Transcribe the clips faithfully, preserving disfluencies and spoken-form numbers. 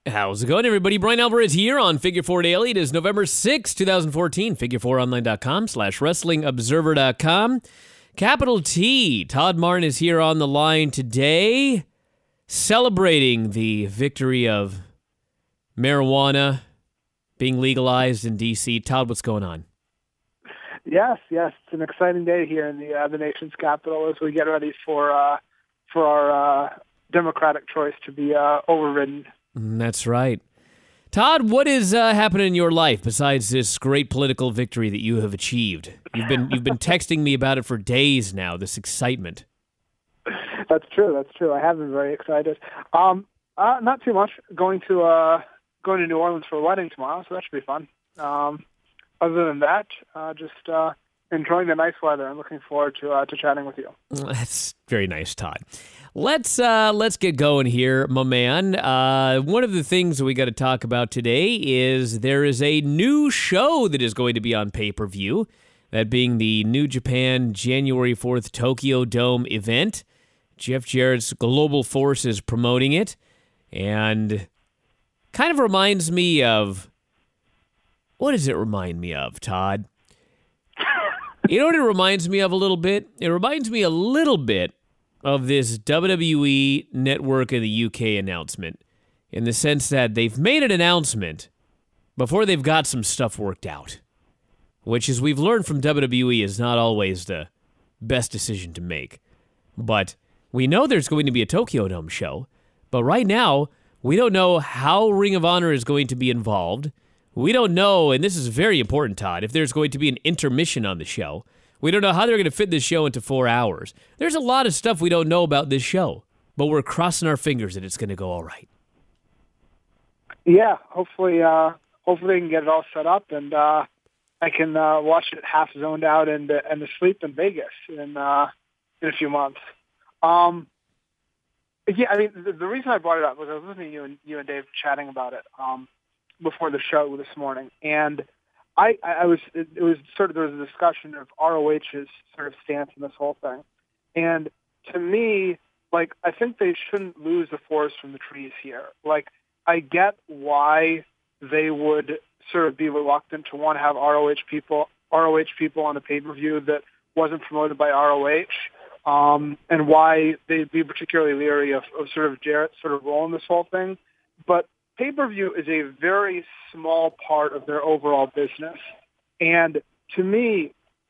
How's it going, everybody? Brian Alvarez here on Figure Four Daily. It is November sixth, twenty fourteen. figure four online dot com slash wrestling observer dot com. Capital T. Todd Martin is here on the line today, celebrating the victory of marijuana being legalized in D C. Todd, what's going on? Yes, yes, it's an exciting day here in the uh, the nation's capital as we get ready for uh, for our uh, Democratic choice to be uh, overridden. That's right. Todd, what is uh, happening in your life besides this great political victory that you have achieved? You've been you've been texting me about it for days now. This excitement. That's true. That's true. I have been very excited. Um, uh, not too much. Going to uh, going to New Orleans for a wedding tomorrow, so that should be fun. Um, other than that, uh, just uh, enjoying the nice weather and looking forward to uh, to chatting with you. That's very nice, Todd. Let's uh, let's get going here, my man. Uh, one of the things that we got to talk about today is there is a new show that is going to be on pay-per-view, that being the New Japan January fourth Tokyo Dome event. Jeff Jarrett's Global Force is promoting it, and kind of reminds me of... What does it remind me of, Todd? You know what it reminds me of a little bit? It reminds me a little bit of this W W E Network of the U K announcement, in the sense that they've made an announcement before they've got some stuff worked out, which, as we've learned from W W E, is not always the best decision to make. But we know there's going to be a Tokyo Dome show, but right now, we don't know how Ring of Honor is going to be involved. We don't know, and this is very important, Todd, if there's going to be an intermission on the show. We don't know how they're going to fit this show into four hours. There's a lot of stuff we don't know about this show, but we're crossing our fingers that it's going to go all right. Yeah, hopefully, uh, hopefully they can get it all set up, and uh, I can uh, watch it half zoned out and uh, and asleep in Vegas in uh, in a few months. Um, yeah, I mean, the, the reason I brought it up was I was listening to you and you and Dave chatting about it um, before the show this morning, and I, I was, it, it was sort of, there was a discussion of R O H's sort of stance in this whole thing. And to me, like, I think they shouldn't lose the forest from the trees here. Like, I get why they would sort of be reluctant to want to have R O H people, R O H people on a pay-per-view that wasn't promoted by R O H, um, and why they'd be particularly leery of, of sort of Jarrett's sort of role in this whole thing. But pay-per-view is a very small part of their overall business. And to me,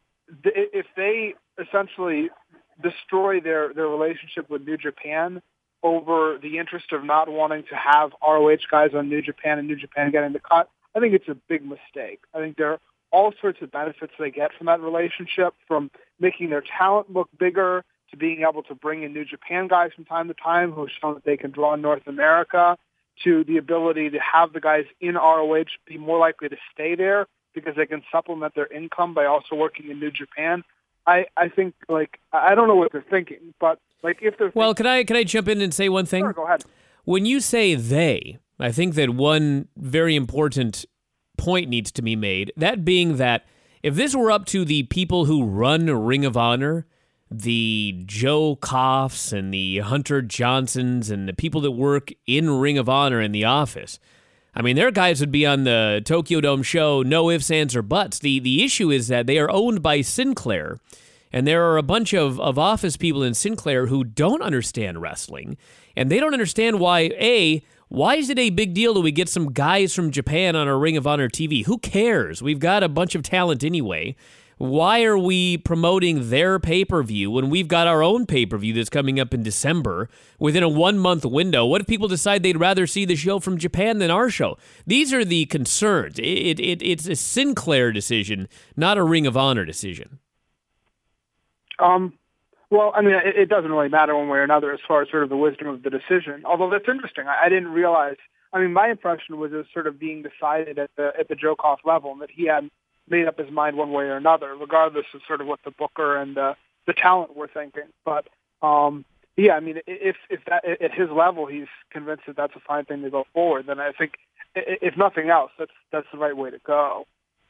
th- if they essentially destroy their, their relationship with New Japan over the interest of not wanting to have R O H guys on New Japan and New Japan getting the cut, I think it's a big mistake. I think there are all sorts of benefits they get from that relationship, from making their talent look bigger to being able to bring in New Japan guys from time to time who have shown that they can draw in North America, to the ability to have the guys in R O H be more likely to stay there because they can supplement their income by also working in New Japan. I, I think, like, I don't know what they're thinking, but, like, if they're... Well, thinking, can I can I jump in and say one thing? Sure, go ahead. When you say they, I think that one very important point needs to be made, that being that if this were up to the people who run Ring of Honor, the Joe Koffs and the Hunter Johnsons and the people that work in Ring of Honor in the office, I mean, their guys would be on the Tokyo Dome show, no ifs, ands, or buts. The the issue is that they are owned by Sinclair, and there are a bunch of, of office people in Sinclair who don't understand wrestling, and they don't understand why, A, why is it a big deal that we get some guys from Japan on our Ring of Honor T V? Who cares? We've got a bunch of talent anyway. Why are we promoting their pay-per-view when we've got our own pay-per-view that's coming up in December within a one-month window? What if people decide they'd rather see the show from Japan than our show? These are the concerns. It, it, it's a Sinclair decision, not a Ring of Honor decision. Um, well, I mean, it, it doesn't really matter one way or another as far as sort of the wisdom of the decision, although that's interesting. I, I didn't realize, I mean, my impression was it was sort of being decided at the at the Joe Koff level, and that he had made up his mind one way or another, regardless of sort of what the booker and uh, the talent were thinking. But um, yeah, I mean, if if that, at his level he's convinced that that's a fine thing to go forward, then I think, if nothing else, that's that's the right way to go.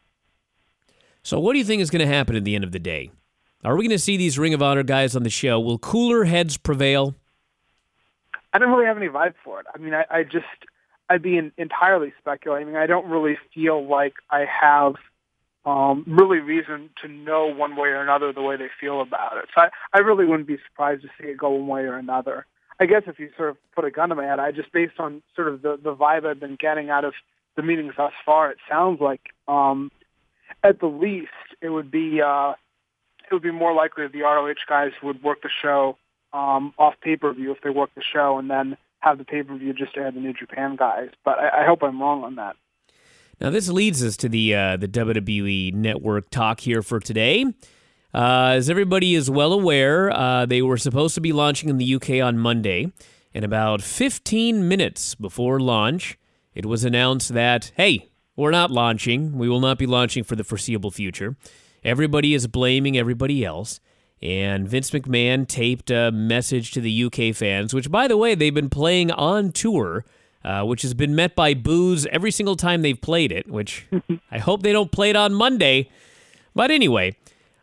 So, what do you think is going to happen at the end of the day? Are we going to see these Ring of Honor guys on the show? Will cooler heads prevail? I don't really have any vibe for it. I mean, I, I just I'd be in, entirely speculating. I don't really feel like I have um, really reason to know one way or another the way they feel about it. So I, I really wouldn't be surprised to see it go one way or another. I guess if you sort of put a gun to my head, I just based on sort of the, the vibe I've been getting out of the meetings thus far, it sounds like um, at the least it would be uh, it would be more likely that the R O H guys would work the show um, off pay-per-view if they work the show and then have the pay-per-view just to add the New Japan guys. But I, I hope I'm wrong on that. Now this leads us to the uh, the W W E Network talk here for today. Uh, as everybody is well aware, uh, they were supposed to be launching in the U K on Monday, and about fifteen minutes before launch, it was announced that, hey, we're not launching. We will not be launching for the foreseeable future. Everybody is blaming everybody else, and Vince McMahon taped a message to the U K fans, which, by the way, they've been playing on tour, uh, which has been met by boos every single time they've played it, which I hope they don't play it on Monday. But anyway,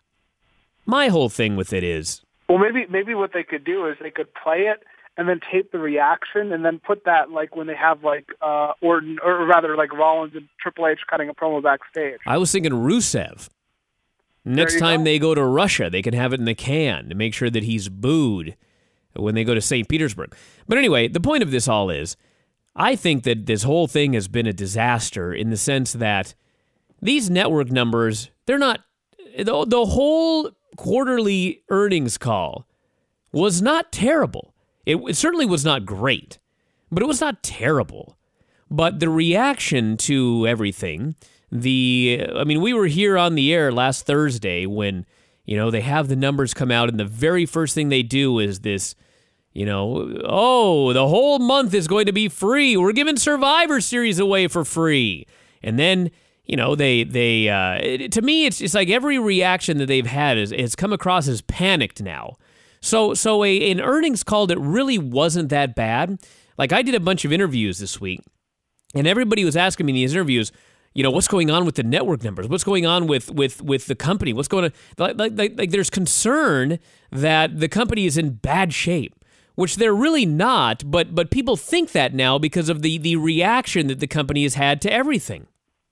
my whole thing with it is... Well, maybe maybe what they could do is they could play it and then tape the reaction and then put that like when they have like uh, Orton, or rather like Rollins and Triple H cutting a promo backstage. I was thinking Rusev. Next time go. they go to Russia, they can have it in the can to make sure that he's booed when they go to Saint Petersburg. But anyway, the point of this all is, I think that this whole thing has been a disaster in the sense that these network numbers, they're not... The, the whole quarterly earnings call was not terrible. It, it certainly was not great, but it was not terrible. But the reaction to everything... The, I mean, we were here on the air last Thursday when, you know, they have the numbers come out and the very first thing they do is this, you know, oh, the whole month is going to be free. We're giving Survivor Series away for free. And then, you know, they, they, uh, it, to me, it's it's like every reaction that they've had is, has come across as panicked now. So, so a, an earnings call that really wasn't that bad. Like I did a bunch of interviews this week and everybody was asking me in these interviews, you know, what's going on with the network numbers? What's going on with with, with the company? What's going on? Like, like, like, like there's concern that the company is in bad shape, which they're really not, but but people think that now because of the, the reaction that the company has had to everything.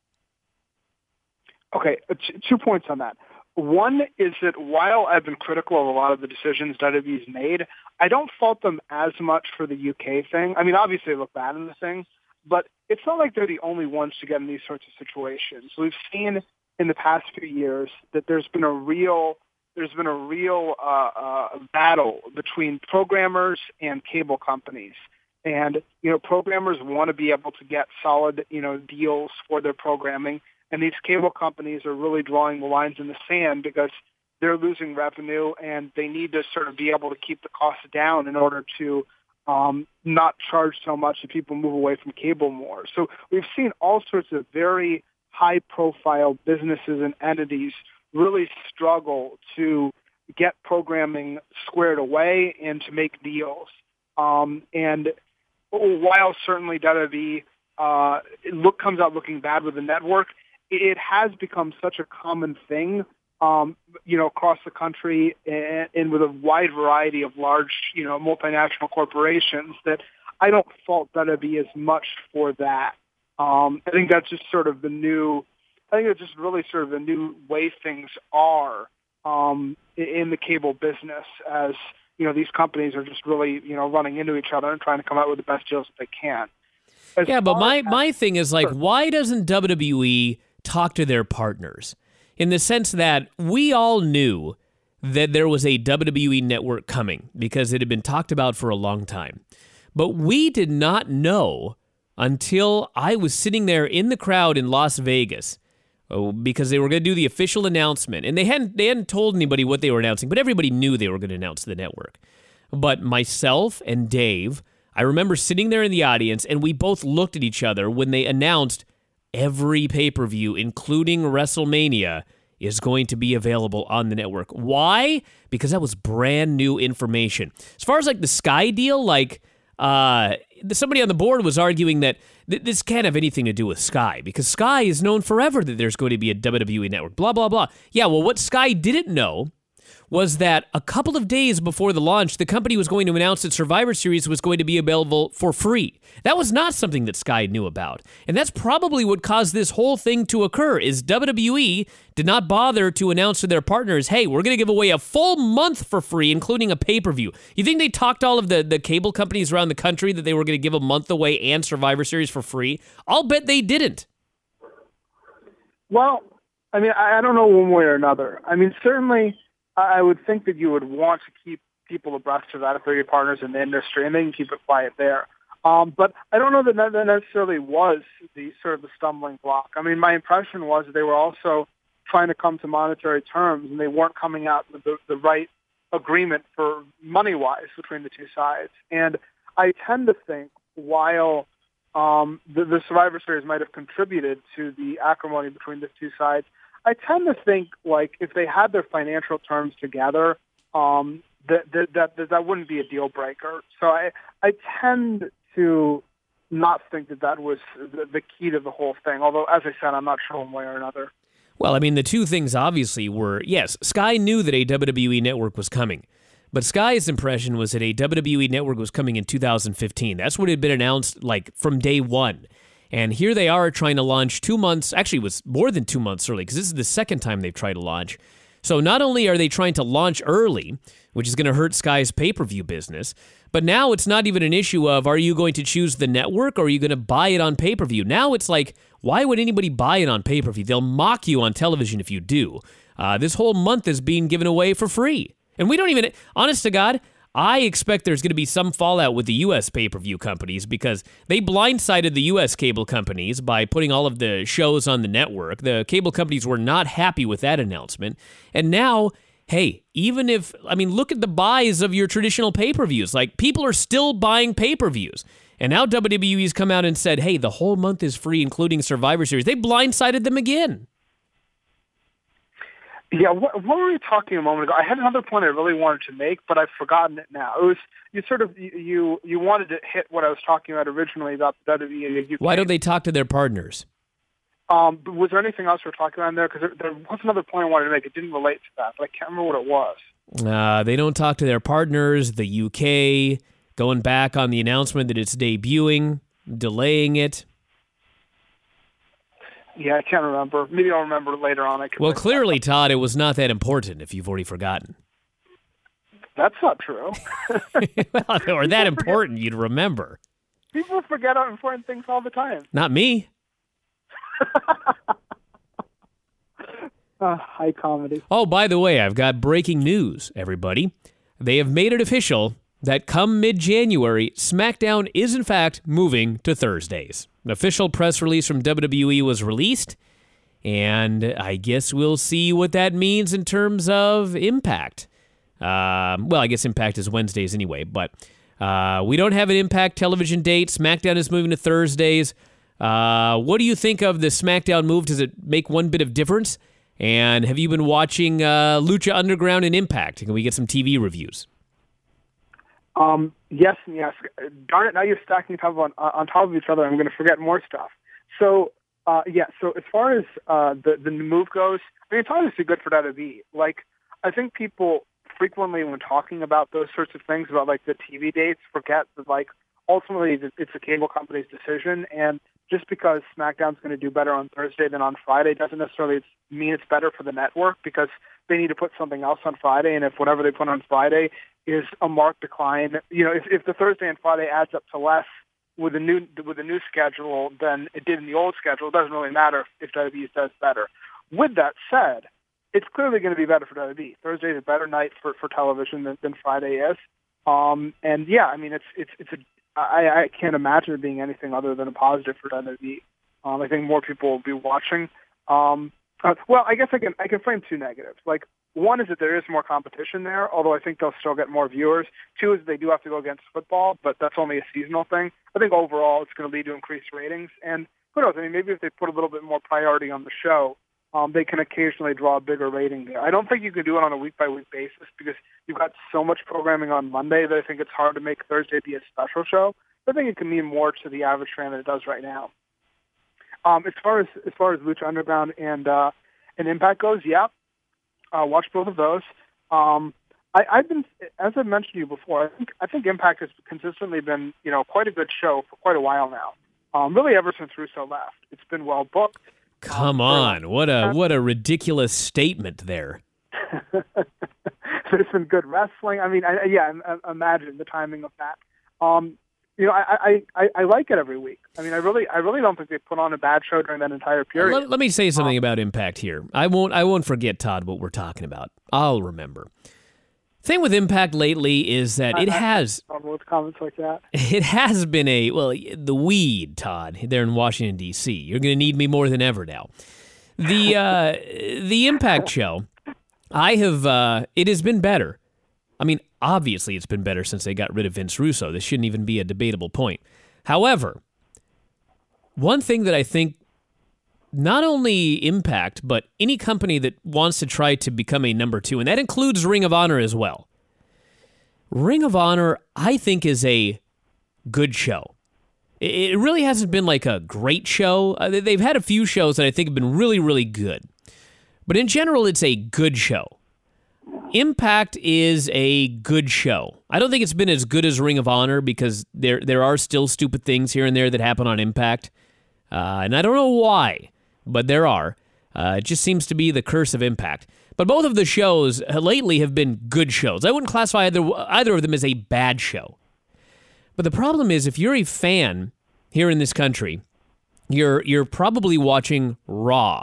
Okay, two points on that. One is that while I've been critical of a lot of the decisions W W E's made, I don't fault them as much for the U K thing. I mean, obviously they look bad in the thing, but it's not like they're the only ones to get in these sorts of situations. We've seen in the past few years that there's been a real there's been a real uh, uh, battle between programmers and cable companies. And, you know, programmers want to be able to get solid, you know, deals for their programming. And these cable companies are really drawing the lines in the sand because they're losing revenue and they need to sort of be able to keep the costs down in order to Um, not charge so much that people move away from cable more. So we've seen all sorts of very high-profile businesses and entities really struggle to get programming squared away and to make deals. Um, and while certainly W W E uh, look comes out looking bad with the network, it has become such a common thing Um, you know, across the country and, and with a wide variety of large, you know, multinational corporations that I don't fault W W E as much for that. Um, I think that's just sort of the new, I think it's just really sort of the new way things are um, in the cable business as, you know, these companies are just really, you know, running into each other and trying to come out with the best deals that they can. As yeah, but my, as, my thing is like, why doesn't W W E talk to their partners? In the sense that we all knew that there was a W W E network coming because it had been talked about for a long time. But we did not know until I was sitting there in the crowd in Las Vegas because they were going to do the official announcement. And they hadn't, they hadn't told anybody what they were announcing, but everybody knew they were going to announce the network. But myself and Dave, I remember sitting there in the audience and we both looked at each other when they announced every pay-per-view, including WrestleMania, is going to be available on the network. Why? Because that was brand new information. As far as like the Sky deal, like uh, somebody on the board was arguing that th- this can't have anything to do with Sky because Sky is known forever that there's going to be a W W E network, blah, blah, blah. Yeah, well, what Sky didn't know was that a couple of days before the launch, the company was going to announce that Survivor Series was going to be available for free. That was not something that Sky knew about. And that's probably what caused this whole thing to occur, is W W E did not bother to announce to their partners, hey, we're going to give away a full month for free, including a pay-per-view. You think they talked all of the, the cable companies around the country that they were going to give a month away and Survivor Series for free? I'll bet they didn't. Well, I mean, I don't know one way or another. I mean, certainly I would think that you would want to keep people abreast of that if they're your partners in the industry, and they can keep it quiet there. Um, but I don't know that that necessarily was the sort of the stumbling block. I mean, my impression was that they were also trying to come to monetary terms, and they weren't coming out with the, the right agreement for money-wise between the two sides. And I tend to think while um, the, the Survivor Series might have contributed to the acrimony between the two sides, I tend to think, like, if they had their financial terms together, um, that, that that that wouldn't be a deal breaker. So I I tend to not think that that was the, the key to the whole thing. Although, as I said, I'm not sure one way or another. Well, I mean, the two things obviously were, yes, Sky knew that a W W E network was coming. But Sky's impression was that a W W E network was coming in two thousand fifteen. That's what had been announced, like, from day one. And here they are trying to launch two months, actually it was more than two months early, because this is the second time they've tried to launch. So not only are they trying to launch early, which is going to hurt Sky's pay-per-view business, but now it's not even an issue of, are you going to choose the network or are you going to buy it on pay-per-view? Now it's like, why would anybody buy it on pay-per-view? They'll mock you on television if you do. Uh, this whole month is being given away for free. And we don't even, honest to God, I expect there's going to be some fallout with the U S pay-per-view companies because they blindsided the U S cable companies by putting all of the shows on the network. The cable companies were not happy with that announcement. And now, hey, even if, I mean, look at the buys of your traditional pay-per-views. Like, people are still buying pay-per-views. And now W W E's come out and said, hey, the whole month is free, including Survivor Series. They blindsided them again. Yeah, what, what were we talking a moment ago? I had another point I really wanted to make, but I've forgotten it now. It was you sort of you you wanted to hit what I was talking about originally about the W W E. U K. Why don't they talk to their partners? Um, but was there anything else we were talking about in there? Because there, there was another point I wanted to make. It didn't relate to that, but I can't remember what it was. Uh, they don't talk to their partners. The U K going back on the announcement that it's debuting, delaying it. Yeah, I can't remember. Maybe I'll remember later on. I can well, clearly, Todd, it was not that important if you've already forgotten. That's not true. Well, or that important, you'd remember. People forget important things all the time. Not me. uh, high comedy. Oh, by the way, I've got breaking news, everybody. They have made it official that come mid-January, SmackDown is in fact moving to Thursdays. An official press release from W W E was released, and I guess we'll see what that means in terms of Impact. Um, well, I guess Impact is Wednesdays anyway, but uh, we don't have an Impact television date. SmackDown is moving to Thursdays. Uh, what do you think of the SmackDown move? Does it make one bit of difference? And have you been watching uh, Lucha Underground and Impact? Can we get some T V reviews? Um, yes and yes. Darn it, now you're stacking top on, on top of each other. I'm going to forget more stuff. So, uh, yeah, so as far as uh, the, the move goes, I mean, it's obviously good for W W E. Like, I think people frequently, when talking about those sorts of things, about, like, the T V dates, forget that, like, ultimately it's a cable company's decision, and just because SmackDown's going to do better on Thursday than on Friday doesn't necessarily mean it's better for the network, because they need to put something else on Friday, and if whatever they put on Friday is a marked decline, you know, if, if the Thursday and Friday adds up to less with the new with the new schedule than it did in the old schedule, it doesn't really matter if W W E does better. With that said, it's clearly going to be better for W W E. Thursday is a better night for, for television than, than Friday is. Um, and yeah, I mean, it's it's it's a I, I can't imagine it being anything other than a positive for W W E. Um, I think more people will be watching. Um, uh, well, I guess I can I can frame two negatives. Like, one is that there is more competition there, although I think they'll still get more viewers. Two is they do have to go against football, but that's only a seasonal thing. I think overall it's going to lead to increased ratings. And who knows? I mean, maybe if they put a little bit more priority on the show, um, they can occasionally draw a bigger rating there. I don't think you can do it on a week-by-week basis because you've got so much programming on Monday that I think it's hard to make Thursday be a special show. I think it can mean more to the average fan than it does right now. Um, as far as as far as Lucha Underground and uh, and Impact goes, yeah, uh, watch both of those. Um, I, I've been, as I mentioned to you before, I think I think Impact has consistently been, you know, quite a good show for quite a while now. Um, really, ever since Russo left, it's been well booked. Come um, on, what a what a ridiculous statement there. There's been good wrestling. I mean, I, yeah, imagine the timing of that. Um, you know, I, I, I, I like it every week. I mean, I really I really don't think they put on a bad show during that entire period. Let, let me say something um, about Impact here. I won't I won't forget, Todd, what we're talking about. I'll remember. Thing with Impact lately is that it I, has I with comments like that. It has been a well the weed, Todd, there in Washington D C. You're going to need me more than ever now. The uh, the Impact show, I have uh, it has been better. I mean, obviously it's been better since they got rid of Vince Russo. This shouldn't even be a debatable point. However, one thing that I think not only Impact, but any company that wants to try to become a number two, and that includes Ring of Honor as well. Ring of Honor, I think, is a good show. It really hasn't been like a great show. They've had a few shows that I think have been really, really good. But in general, it's a good show. Impact is a good show. I don't think it's been as good as Ring of Honor because there there are still stupid things here and there that happen on Impact. Uh, and I don't know why, but there are. Uh, it just seems to be the curse of Impact. But both of the shows lately have been good shows. I wouldn't classify either, either of them as a bad show. But the problem is, if you're a fan here in this country, you're you're probably watching Raw.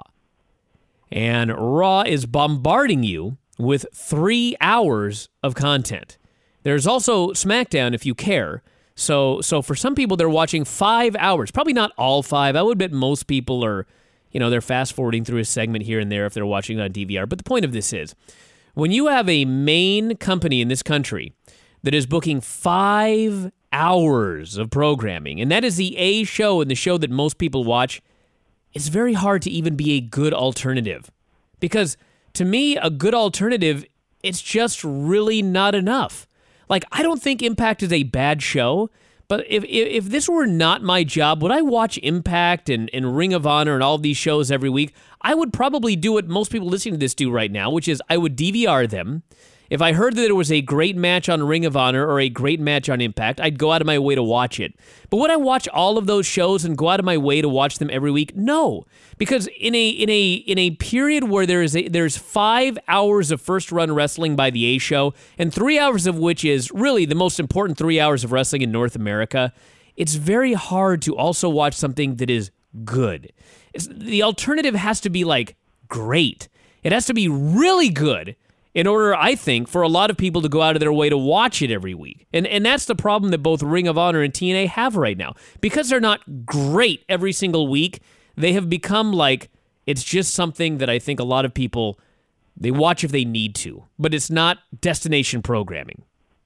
And Raw is bombarding you with three hours of content. There's also SmackDown if you care. So so for some people, they're watching five hours. Probably not all five. I would bet most people are, you know, they're fast-forwarding through a segment here and there if they're watching on D V R. But the point of this is, when you have a main company in this country that is booking five hours of programming, and that is the A show and the show that most people watch, it's very hard to even be a good alternative. Because to me, a good alternative, it's just really not enough. Like, I don't think Impact is a bad show, but if if, if this were not my job, would I watch Impact and, and Ring of Honor and all of these shows every week? I would probably do what most people listening to this do right now, which is I would D V R them. If I heard that there was a great match on Ring of Honor or a great match on Impact, I'd go out of my way to watch it. But would I watch all of those shows and go out of my way to watch them every week? No, because in a in a in a period where there is a, there's five hours of first run wrestling by the A show, and three hours of which is really the most important three hours of wrestling in North America, it's very hard to also watch something that is good. It's, the alternative has to be like great. It has to be really good in order, I think, for a lot of people to go out of their way to watch it every week. And and that's the problem that both Ring of Honor and T N A have right now. Because they're not great every single week, they have become like, it's just something that I think a lot of people, they watch if they need to. But it's not destination programming.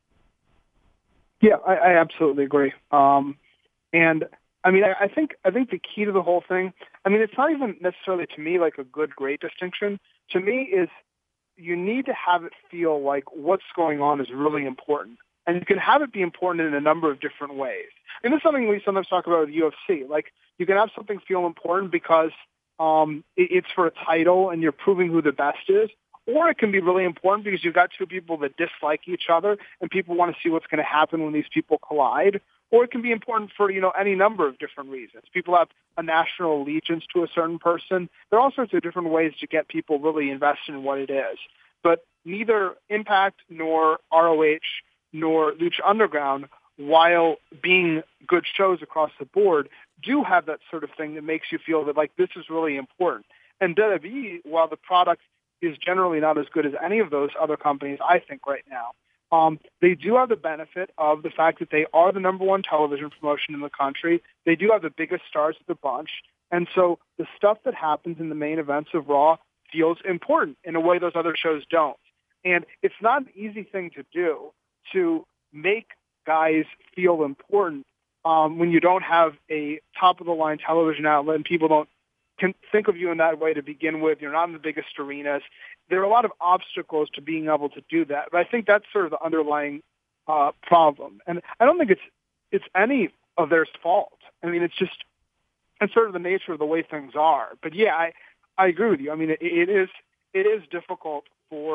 Yeah, I, I absolutely agree. Um, and, I mean, I, I think I think the key to the whole thing, I mean, it's not even necessarily to me like a good, great distinction. To me is, you need to have it feel like what's going on is really important. And you can have it be important in a number of different ways. And this is something we sometimes talk about with U F C. Like, you can have something feel important because um, it, it's for a title and you're proving who the best is. Or it can be really important because you've got two people that dislike each other and people want to see what's going to happen when these people collide. Or it can be important for, you know, any number of different reasons. People have a national allegiance to a certain person. There are all sorts of different ways to get people really invested in what it is. But neither Impact nor R O H nor Lucha Underground, while being good shows across the board, do have that sort of thing that makes you feel that, like, this is really important. And W W E, while the product is generally not as good as any of those other companies, I think, right now, Um, they do have the benefit of the fact that they are the number one television promotion in the country. They do have the biggest stars of the bunch. And so the stuff that happens in the main events of Raw feels important in a way those other shows don't. And it's not an easy thing to do to make guys feel important um, when you don't have a top-of-the-line television outlet and people don't can think of you in that way to begin with. You're not in the biggest arenas. There are a lot of obstacles to being able to do that. But I think that's sort of the underlying uh, problem. And I don't think it's it's any of their fault. I mean, it's just it's sort of the nature of the way things are. But yeah, I, I agree with you. I mean, it, it is it is difficult for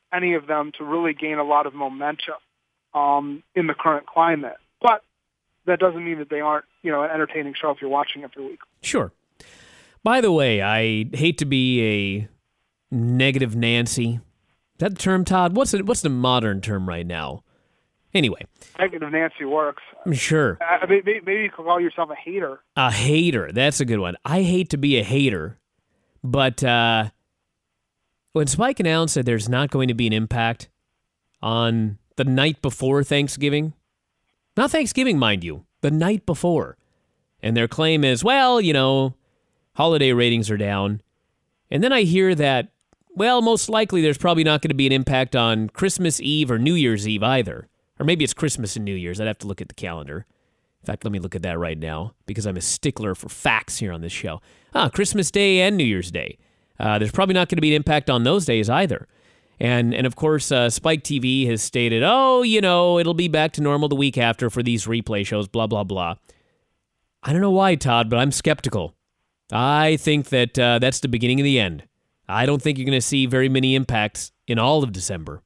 any of them to really gain a lot of momentum um, in the current climate. But that doesn't mean that they aren't, you know, an entertaining show if you're watching every week. Sure. By the way, I hate to be a negative Nancy. Is that the term, Todd? What's the, what's the modern term right now? Anyway. Negative Nancy works. Sure. Uh, maybe, maybe you could call yourself a hater. A hater. That's a good one. I hate to be a hater, but uh, when Spike announced that there's not going to be an impact on the night before Thanksgiving, not Thanksgiving, mind you, the night before, and their claim is, well, you know, holiday ratings are down, and then I hear that, well, most likely there's probably not going to be an impact on Christmas Eve or New Year's Eve either. Or maybe it's Christmas and New Year's. I'd have to look at the calendar. In fact, let me look at that right now because I'm a stickler for facts here on this show. Ah, Christmas Day and New Year's Day. Uh, there's probably not going to be an impact on those days either. And, and of course, uh, Spike T V has stated, oh, you know, it'll be back to normal the week after for these replay shows, blah, blah, blah. I don't know why, Todd, but I'm skeptical. I think that uh, that's the beginning of the end. I don't think you're going to see very many impacts in all of December.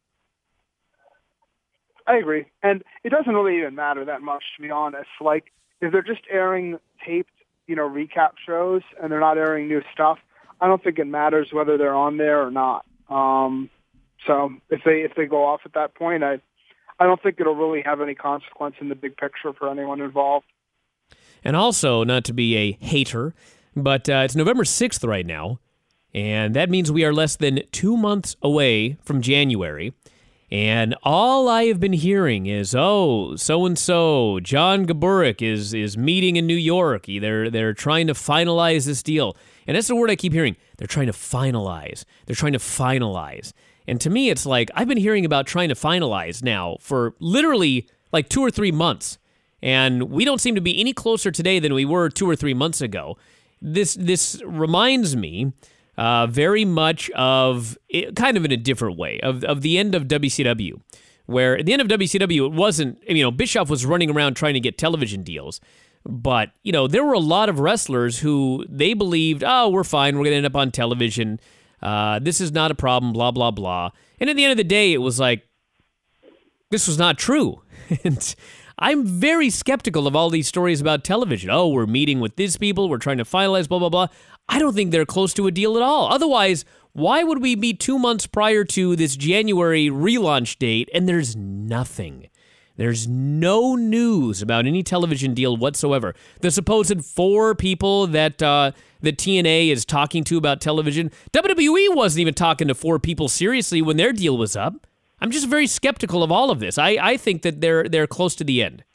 I agree. And it doesn't really even matter that much, to be honest. Like, if they're just airing taped, you know, recap shows and they're not airing new stuff, I don't think it matters whether they're on there or not. Um, so if they if they go off at that point, I I don't think it'll really have any consequence in the big picture for anyone involved. And also, not to be a hater, but uh, it's November sixth right now, and that means we are less than two months away from January. And all I have been hearing is, oh, so-and-so, John Gaburik is is meeting in New York. They're, they're trying to finalize this deal. And that's the word I keep hearing. They're trying to finalize. They're trying to finalize. And to me, it's like, I've been hearing about trying to finalize now for literally like two or three months. And we don't seem to be any closer today than we were two or three months ago. This, this reminds me Uh, very much of, it, kind of in a different way, of of the end of W C W, where at the end of W C W, it wasn't, you know, Bischoff was running around trying to get television deals, but, you know, there were a lot of wrestlers who they believed, oh, we're fine, we're going to end up on television, uh, this is not a problem, blah, blah, blah. And at the end of the day, it was like, this was not true. And I'm very skeptical of all these stories about television. Oh, we're meeting with these people, we're trying to finalize, blah, blah, blah. I don't think they're close to a deal at all. Otherwise, why would we be two months prior to this January relaunch date and there's nothing? There's no news about any television deal whatsoever. The supposed four people that uh, that T N A is talking to about television, W W E wasn't even talking to four people seriously when their deal was up. I'm just very skeptical of all of this. I, I think that they're they're close to the end.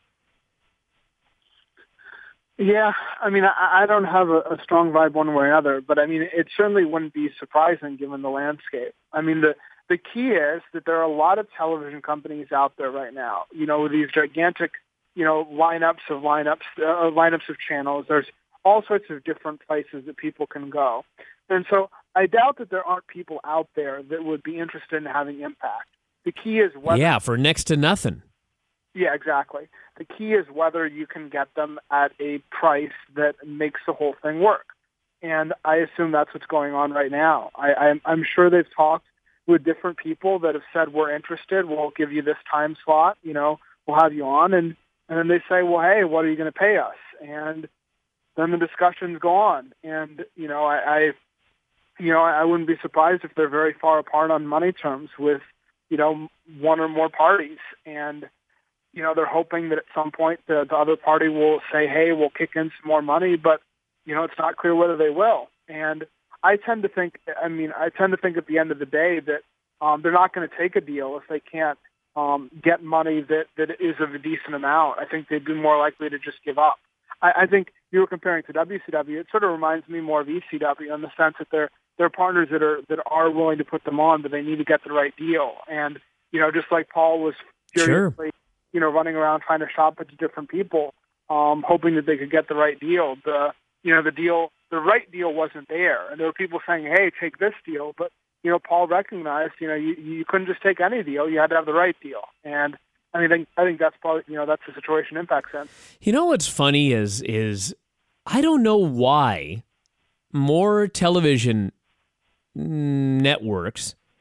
Yeah, I mean, I, I don't have a, a strong vibe one way or another, but I mean, it certainly wouldn't be surprising given the landscape. I mean, the the key is that there are a lot of television companies out there right now. You know, with these gigantic, you know, lineups of lineups, uh, lineups of channels. There's all sorts of different places that people can go, and so I doubt that there aren't people out there that would be interested in having impact. The key is whether yeah, for next to nothing. Yeah, exactly. The key is whether you can get them at a price that makes the whole thing work. And I assume that's what's going on right now. I, I'm, I'm sure they've talked with different people that have said, we're interested, we'll give you this time slot, you know, we'll have you on. And, and then they say, well, hey, what are you going to pay us? And then the discussions go on. And, you know, I, I, you know, I wouldn't be surprised if they're very far apart on money terms with, you know, one or more parties. And, you know, they're hoping that at some point the, the other party will say, hey, we'll kick in some more money, but, you know, it's not clear whether they will. And I tend to think, I mean, I tend to think at the end of the day that um, they're not going to take a deal if they can't um, get money that, that is of a decent amount. I think they'd be more likely to just give up. I, I think you were comparing to W C W. It sort of reminds me more of E C W in the sense that they're, they're partners that are, that are willing to put them on, but they need to get the right deal. And, you know, just like Paul was furiously, Sure. you know, running around trying to shop at different people, um, hoping that they could get the right deal. The, you know, the deal, the right deal wasn't there. And there were people saying, hey, take this deal. But, you know, Paul recognized, you know, you, you couldn't just take any deal. You had to have the right deal. And I mean, I think, I think that's probably, you know, that's the situation Impact's in. You know what's funny is, is I don't know why more television networks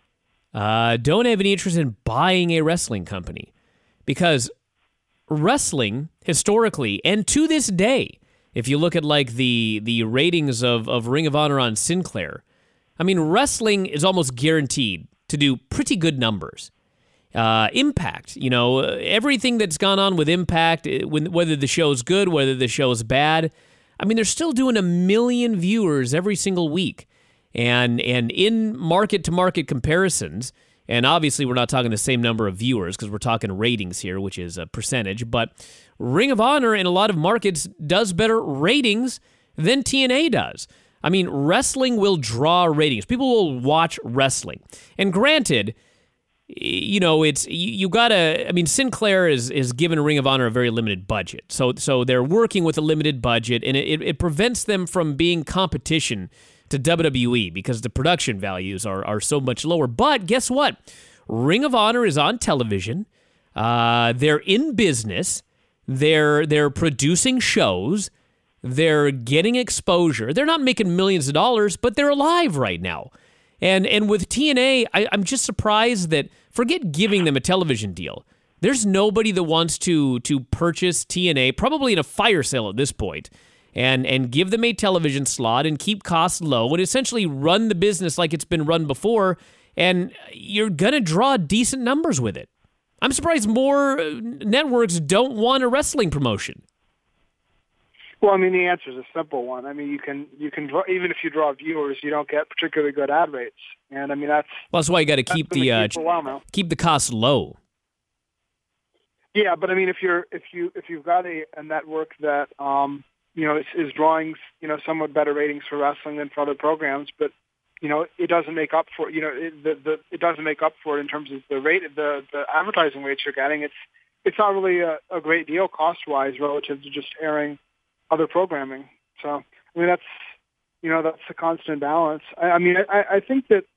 uh, don't have any interest in buying a wrestling company because wrestling historically and to this day, if you look at like the the ratings of, of Ring of Honor on Sinclair, I mean, wrestling is almost guaranteed to do pretty good numbers. Uh, Impact, you know, everything that's gone on with Impact, when, whether the show's good, whether the show's bad, I mean, they're still doing a million viewers every single week. And and in market-to-market comparisons, and obviously we're not talking the same number of viewers because we're talking ratings here, which is a percentage, but Ring of Honor in a lot of markets does better ratings than T N A does. I mean, wrestling will draw ratings. People will watch wrestling. And granted, you know, it's you, you gotta. I mean, Sinclair is is given Ring of Honor a very limited budget, so so they're working with a limited budget, and it, it prevents them from being competition to W W E because the production values are are so much lower. But guess what? Ring of Honor is on television. Uh, they're in business. They're they're producing shows. They're getting exposure. They're not making millions of dollars, but they're alive right now. And and with T N A, I, I'm just surprised that, forget giving them a television deal. There's nobody that wants to to purchase T N A, probably in a fire sale at this point, and and give them a television slot and keep costs low and essentially run the business like it's been run before, and you're going to draw decent numbers with it. I'm surprised more networks don't want a wrestling promotion. Well, I mean, the answer is a simple one. I mean, you can you can draw, even if you draw viewers, you don't get particularly good ad rates, and I mean that's well, that's why you got to keep the uh, keep, while keep the costs low. Yeah, but I mean, if you're if you if you've got a, a network that um you know is, is drawing you know somewhat better ratings for wrestling than for other programs, but you know it doesn't make up for you know it, the the it doesn't make up for it in terms of the rate the the advertising rates you're getting. It's it's not really a, a great deal cost wise relative to just airing other programming. So, I mean, that's, you know, that's a constant balance. I, I mean, I, I think that,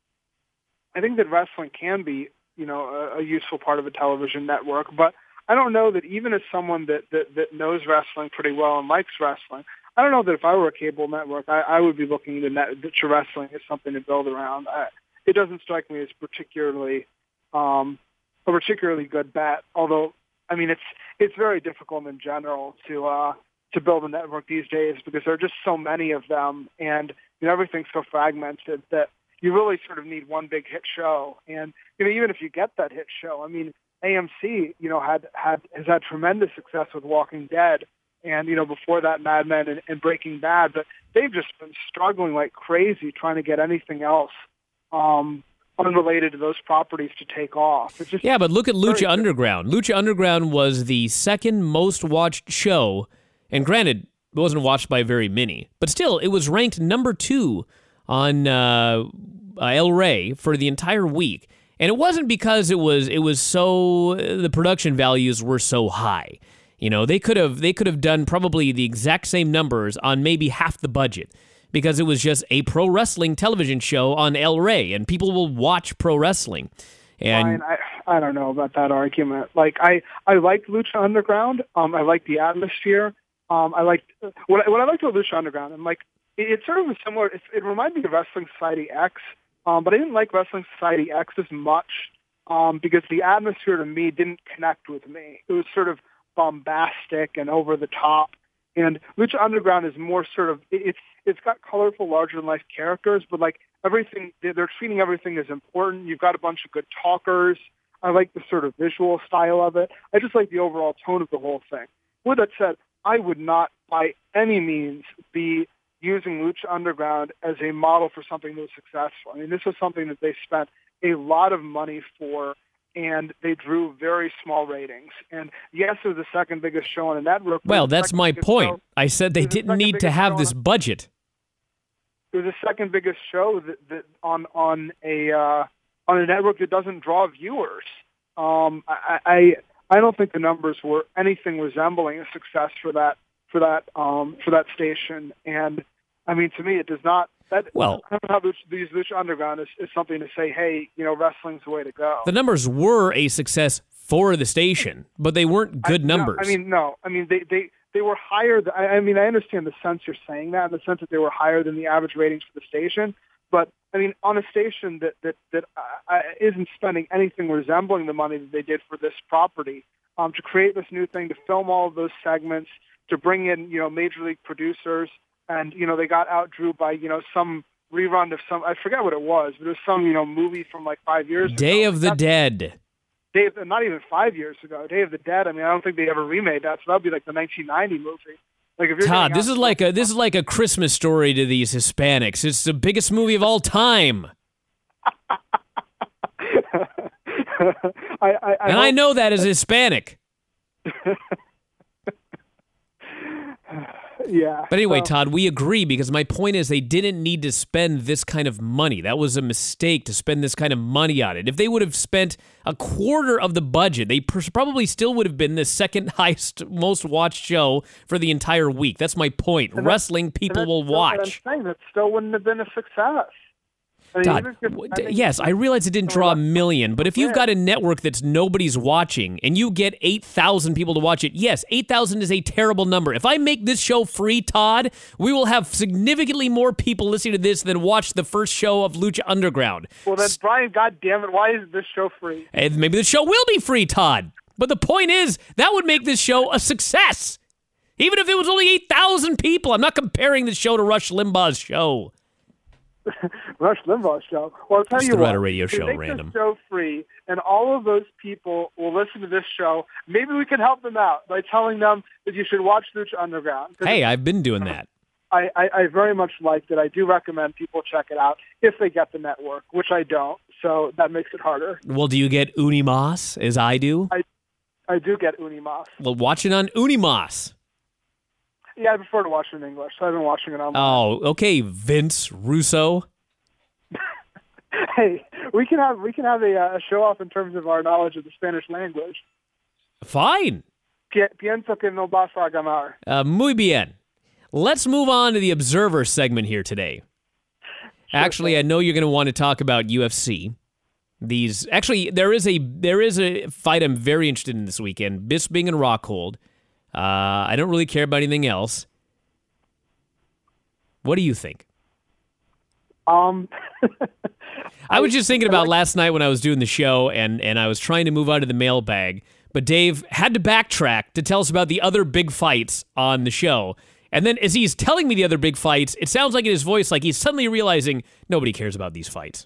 I think that wrestling can be, you know, a, a useful part of a television network, but I don't know that even as someone that, that, that knows wrestling pretty well and likes wrestling, I don't know that if I were a cable network, I, I would be looking to, net, to wrestling as something to build around. I, it doesn't strike me as particularly, um, a particularly good bet, although, I mean, it's, it's very difficult in general to, uh, to build a network these days because there are just so many of them, and you know everything's so fragmented that you really sort of need one big hit show. And you know even if you get that hit show, I mean A M C you know had had has had tremendous success with Walking Dead, and you know before that Mad Men and, and Breaking Bad, but they've just been struggling like crazy trying to get anything else um, unrelated to those properties to take off. It's just yeah, but look at Lucha Underground. Lucha Underground was the second most watched show. And granted, it wasn't watched by very many, but still, it was ranked number two on uh, uh, El Rey for the entire week. And it wasn't because it was it was so the production values were so high. You know, they could have they could have done probably the exact same numbers on maybe half the budget because it was just a pro wrestling television show on El Rey, and people will watch pro wrestling. And Fine. I I don't know about that argument. Like I I liked Lucha Underground. Um, I like the atmosphere. Um, I like what, what I liked about Lucha Underground, and like it, it's sort of a similar. It, it reminded me of Wrestling Society X, um, but I didn't like Wrestling Society X as much um, because the atmosphere to me didn't connect with me. It was sort of bombastic and over the top, and Lucha Underground is more sort of it, it's it's got colorful, larger than life characters, but like everything they're, they're treating everything as important. You've got a bunch of good talkers. I like the sort of visual style of it. I just like the overall tone of the whole thing. With that said, I would not by any means be using Lucha Underground as a model for something that was successful. I mean, this was something that they spent a lot of money for, and they drew very small ratings. And yes, it was the second biggest show on a network. Well, that's my point. Show. I said they didn't need to have this budget. It was the second biggest show that, that on on a uh, on a network that doesn't draw viewers. Um, I. I I don't think the numbers were anything resembling a success for that for that um, for that station, and I mean to me it does not. That, well, I don't know how this, these Lucha Underground is, is something to say, hey, you know, wrestling's the way to go. The numbers were a success for the station, but they weren't good I, numbers. No, I mean, no, I mean they they, they were higher. Than, I, I mean, I understand the sense you're saying that, in the sense that they were higher than the average ratings for the station. But I mean, on a station that that that uh, isn't spending anything resembling the money that they did for this property, um, to create this new thing, to film all of those segments, to bring in you know major league producers, and you know they got outdrew by you know some rerun of some, I forget what it was, but it was some you know movie from like five years ago. Day of the That's, Dead. Day of, not even five years ago. Day of the Dead. I mean, I don't think they ever remade that, so that would be like the nineteen ninety movie. Like if you're Todd, this out- is like a this is like a Christmas story to these Hispanics. It's the biggest movie of all time. I, I, I and I know that as a Hispanic. Yeah. But anyway, so, Todd, we agree because my point is they didn't need to spend this kind of money. That was a mistake to spend this kind of money on it. If they would have spent a quarter of the budget, they pr- probably still would have been the second highest, most watched show for the entire week. That's my point. and Wrestling that, people and will still, watch. I'm saying that still wouldn't have been a success. I mean, Todd, even if you're spending- yes, I realize it didn't draw a million, but if you've got a network that's nobody's watching and you get eight thousand people to watch it, yes, eight thousand is a terrible number. If I make this show free, Todd, we will have significantly more people listening to this than watch the first show of Lucha Underground. Well, then, Brian, goddamn it, why is this show free? And maybe the show will be free, Todd. But the point is, that would make this show a success. Even if it was only eight thousand people. I'm not comparing the show to Rush Limbaugh's show. Rush Limbaugh's show. Well, I'll tell Just you throw what. out a radio if you show, make random. this show free, and all of those people will listen to this show. Maybe we can help them out by telling them that you should watch Lucha Underground. Hey, I've been doing that. I, I, I very much liked it. I do recommend people check it out if they get the network, which I don't. So that makes it harder. Well, do you get Unimas, as I do? I I do get Unimas. Well, watch it on Unimas. Yeah, I prefer to watch it in English, so I've been watching it on. Oh, okay, Vince Russo. Hey, we can have we can have a, uh, a show off in terms of our knowledge of the Spanish language. Fine. Pi- Pienso que no vas a ganar. Uh, muy bien. Let's move on to the Observer segment here today. Actually, I know you're going to want to talk about U F C. These actually, there is a there is a fight I'm very interested in this weekend. Bisping and Rockhold. Uh, I don't really care about anything else. What do you think? Um, I was just thinking about last night when I was doing the show, and and I was trying to move out of the mailbag, but Dave had to backtrack to tell us about the other big fights on the show. And then as he's telling me the other big fights, it sounds like in his voice like he's suddenly realizing nobody cares about these fights.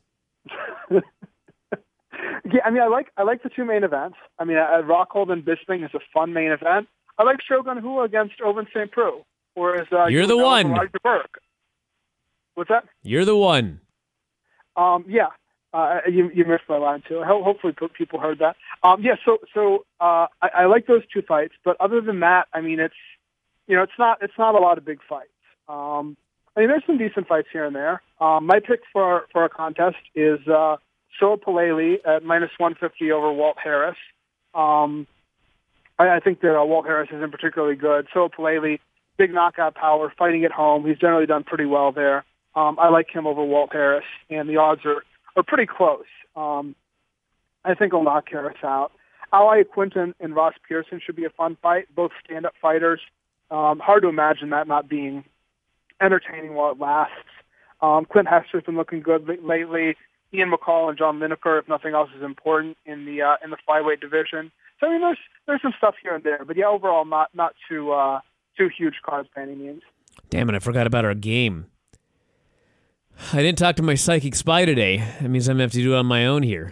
Yeah, I mean, I like I like the two main events. I mean, uh, Rockhold and Bisping is a fun main event. I like Shogun Rua against Ovince Saint Preux, whereas uh, You're the know, one. Elijah Burke. What's that? You're the one. Um, yeah, uh, you you missed my line too. Ho- Hopefully, people heard that. Um, yeah, so so uh, I, I like those two fights, but other than that, I mean, it's you know, it's not it's not a lot of big fights. Um, I mean, there's some decent fights here and there. Um, my pick for for a contest is uh, Soa Palele at minus one fifty over Walt Harris. Um, I, I think that uh, Walt Harris isn't particularly good. Soa Palele, big knockout power, fighting at home. He's generally done pretty well there. Um, I like him over Walt Harris, and the odds are, are pretty close. Um, I think he'll knock Harris out. Ally Quinton and Ross Pearson should be a fun fight, both stand-up fighters. Um, hard to imagine that not being entertaining while it lasts. Um, Clint Hester's been looking good lately. Ian McCall and John Lineker, if nothing else, is important in the uh, in the flyweight division. So I mean, there's there's some stuff here and there, but yeah, overall, not not too uh, too huge cards by any means. Damn it! I forgot about our game. I didn't talk to my psychic spy today. That means I'm gonna have to do it on my own here.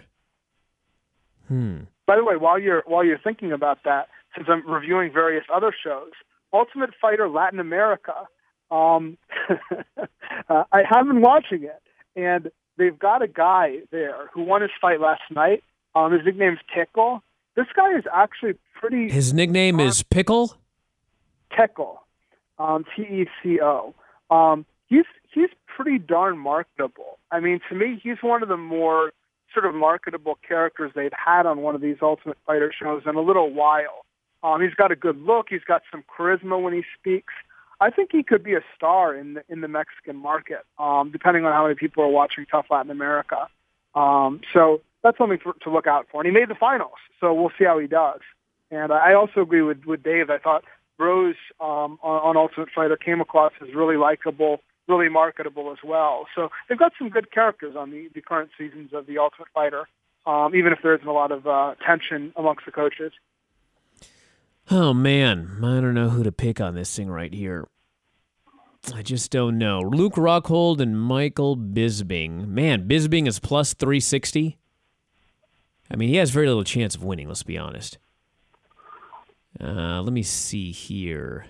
Hmm. By the way, while you're while you're thinking about that, since I'm reviewing various other shows, Ultimate Fighter Latin America, um, uh, I have been watching it, and they've got a guy there who won his fight last night. Um, his nickname's Tickle. This guy is actually pretty. His nickname is Pickle? Tickle, um, T E C O. Um, he's he's pretty darn marketable. I mean, to me, he's one of the more sort of marketable characters they've had on one of these Ultimate Fighter shows in a little while. Um, he's got a good look. He's got some charisma when he speaks. I think he could be a star in the in the Mexican market, um, depending on how many people are watching Tough Latin America. Um, so that's something for, to look out for. And he made the finals, so we'll see how he does. And I also agree with, with Dave. I thought Rose um, on, on Ultimate Fighter came across as really likable, really marketable as well. So they've got some good characters on the, the current seasons of The Ultimate Fighter, um, even if there isn't a lot of uh, tension amongst the coaches. Oh, man. I don't know who to pick on this thing right here. I just don't know. Luke Rockhold and Michael Bisping. Man, Bisping is plus three sixty. I mean, he has very little chance of winning, let's be honest. Uh, let me see here.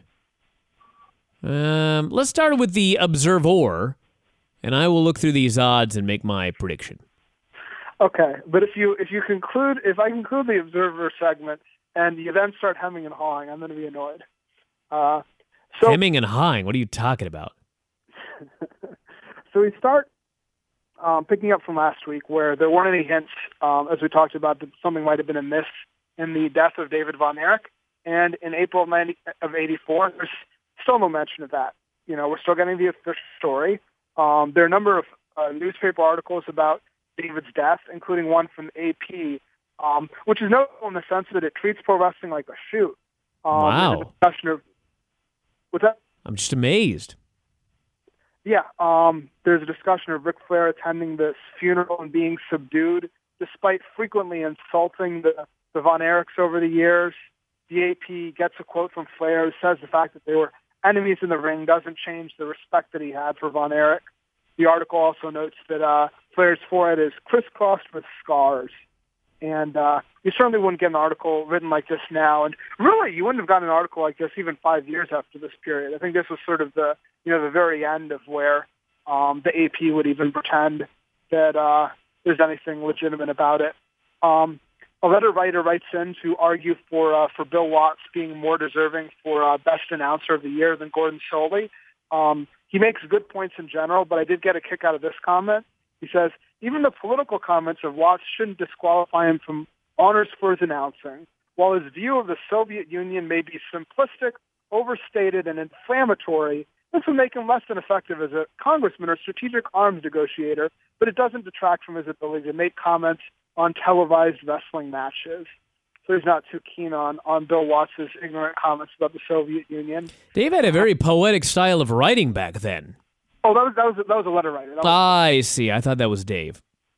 Um, let's start with the Observer, and I will look through these odds and make my prediction. Okay, but if you if you conclude if I conclude the Observer segment and you then start hemming and hawing, I'm going to be annoyed. Uh, so hemming and hawing? What are you talking about? So we start um, picking up from last week, where there weren't any hints, um, as we talked about, that something might have been amiss in the death of David Von Erich, and in April of ninety of eighty-four, there's still no mention of that. You know, we're still getting the official story. Um, there are a number of uh, newspaper articles about David's death, including one from A P, um, which is notable in the sense that it treats pro wrestling like a shoot. Um, wow. A discussion of, what's that? I'm just amazed. Yeah, um, there's a discussion of Ric Flair attending this funeral and being subdued, despite frequently insulting the, the Von Erichs over the years. The A P gets a quote from Flair who says the fact that they were enemies in the ring doesn't change the respect that he had for Von Erich. The article also notes that uh, Flair's forehead is crisscrossed with scars. And uh, you certainly wouldn't get an article written like this now. And really, you wouldn't have gotten an article like this even five years after this period. I think this was sort of the, you know, the very end of where um, the A P would even pretend that uh, there's anything legitimate about it. Um, a letter writer writes in to argue for uh, for Bill Watts being more deserving for uh, Best Announcer of the Year than Gordon Solie. Um, he makes good points in general, but I did get a kick out of this comment. He says, even the political comments of Watts shouldn't disqualify him from honors for his announcing. While his view of the Soviet Union may be simplistic, overstated, and inflammatory, this would make him less than effective as a congressman or strategic arms negotiator, but it doesn't detract from his ability to make comments on televised wrestling matches. So he's not too keen on, on Bill Watts' ignorant comments about the Soviet Union. Dave had a very poetic style of writing back then. Oh, that was that was that was a letter writer. That was, I see. I thought that was Dave.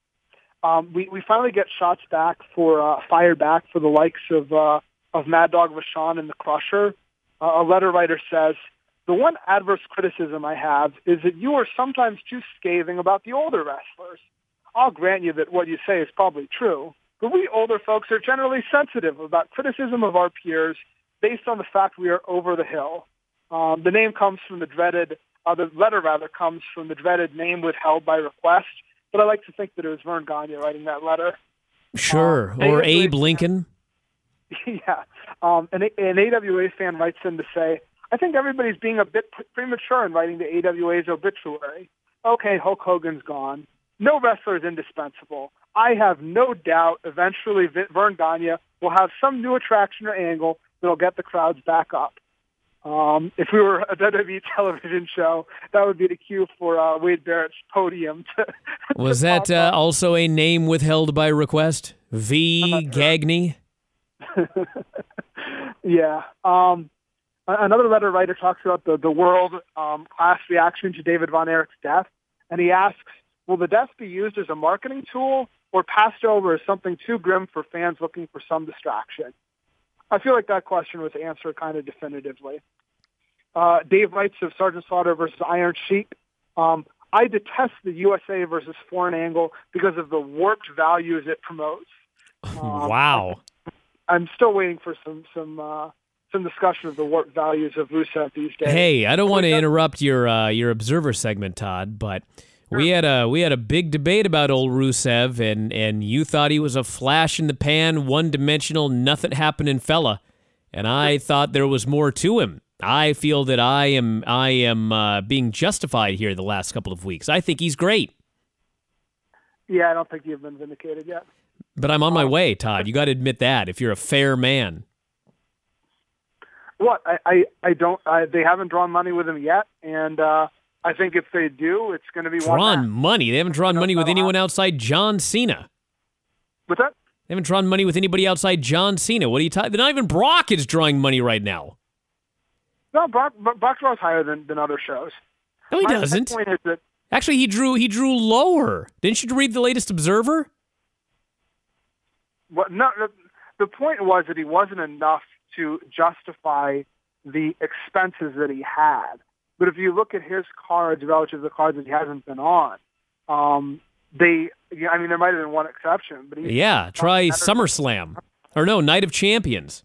Um, we we finally get shots back for uh, fired back for the likes of uh, of Mad Dog Vachon and the Crusher. Uh, a letter writer says, the one adverse criticism I have is that you are sometimes too scathing about the older wrestlers. I'll grant you that what you say is probably true, but we older folks are generally sensitive about criticism of our peers based on the fact we are over the hill. Um, the name comes from the dreaded. Uh, the letter, rather, comes from the dreaded name withheld by request, but I like to think that it was Vern Gagne writing that letter. Sure, um, or Abe Lincoln. Yeah, um, an, an A W A fan writes in to say, I think everybody's being a bit pre- premature in writing the A W A's obituary. Okay, Hulk Hogan's gone. No wrestler is indispensable. I have no doubt eventually Vern Gagne will have some new attraction or angle that will get the crowds back up. Um, if we were a W W E television show, that would be the cue for uh, Wade Barrett's podium. To, Was to that uh, also a name withheld by request? V. Gagne? Yeah. Um, another letter writer talks about the, the world um, class reaction to David Von Erich's death, and he asks, will the death be used as a marketing tool or passed over as something too grim for fans looking for some distraction? I feel like that question was answered kind of definitively. Uh, Dave writes of Sergeant Slaughter versus Iron Sheik. Um, I detest the U S A versus foreign angle because of the warped values it promotes. Um, wow. I'm still waiting for some some uh, some discussion of the warped values of Rusev these days. Hey, I don't want to interrupt your uh, your Observer segment, Todd, but we had a we had a big debate about old Rusev, and and you thought he was a flash in the pan, one dimensional, nothing happening fella, and I thought there was more to him. I feel that I am I am uh, being justified here the last couple of weeks. I think he's great. Yeah, I don't think you've been vindicated yet. But I'm on my way, Todd. You got to admit that if you're a fair man. What I I, I don't I, they haven't drawn money with him yet, and uh, I think if they do, it's going to be drawn one money. They haven't drawn money with anyone outside John Cena. What's that? They haven't drawn money with anybody outside John Cena. What are you talking? Not even Brock is drawing money right now. No, Brock, Brock draws higher than, than other shows. No, he my, doesn't. My point is that Actually, he drew he drew lower. Didn't you read the latest Observer? what, no, the, the point was that he wasn't enough to justify the expenses that he had. But if you look at his cards relative to the cards that he hasn't been on, um, they, yeah, I mean, there might have been one exception. But he, Yeah, try SummerSlam. Or no, Night of Champions.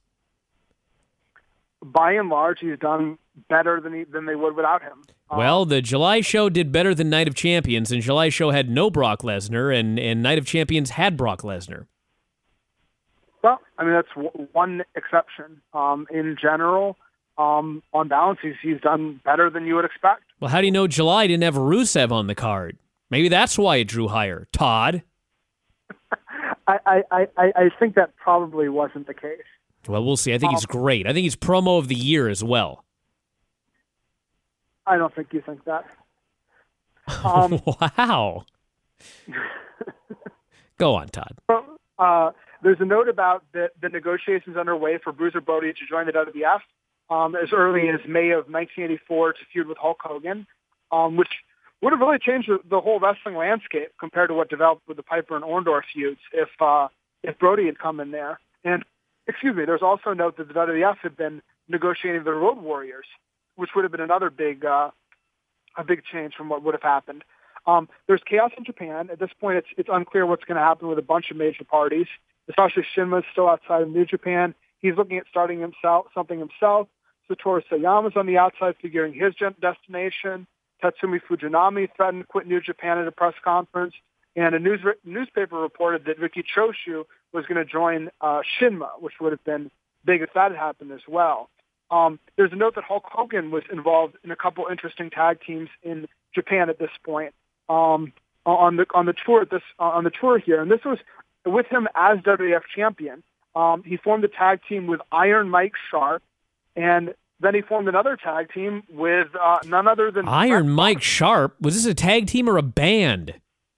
By and large, he's done better than he, than they would without him. Um, Well, the July show did better than Night of Champions, and July show had no Brock Lesnar, and, and Night of Champions had Brock Lesnar. Well, I mean, that's w- one exception. Um, in general, um, on balance, he's, he's done better than you would expect. Well, how do you know July didn't have Rusev on the card? Maybe that's why it drew higher. Todd? I, I, I, I think that probably wasn't the case. Well, we'll see. I think he's great. I think he's promo of the year as well. I don't think you think that. Um, wow. Go on, Todd. Uh, there's a note about the, the negotiations underway for Bruiser Brody to join the W W F um, as early as May of nineteen eighty-four to feud with Hulk Hogan, um, which would have really changed the, the whole wrestling landscape compared to what developed with the Piper and Orndorff feuds if uh, if Brody had come in there. And, excuse me, there's also a note that the W W F had been negotiating the Road Warriors, which would have been another big uh, a big change from what would have happened. Um, there's chaos in Japan. At this point, it's it's unclear what's going to happen with a bunch of major parties. Satoshi Shinma's still outside of New Japan. He's looking at starting himself something himself. Satoru Sayama's on the outside figuring his destination. Tatsumi Fujinami threatened to quit New Japan at a press conference. And a news, newspaper reported that Riki Choshu was going to join uh, Shinma, which would have been big if that had happened as well. Um, there's a note that Hulk Hogan was involved in a couple interesting tag teams in Japan at this point um, on the on the tour at this uh, on the tour here, and this was with him as W W F champion. Um, he formed a tag team with Iron Mike Sharp, and then he formed another tag team with uh, none other than Iron Mike Sharp. Was this a tag team or a band?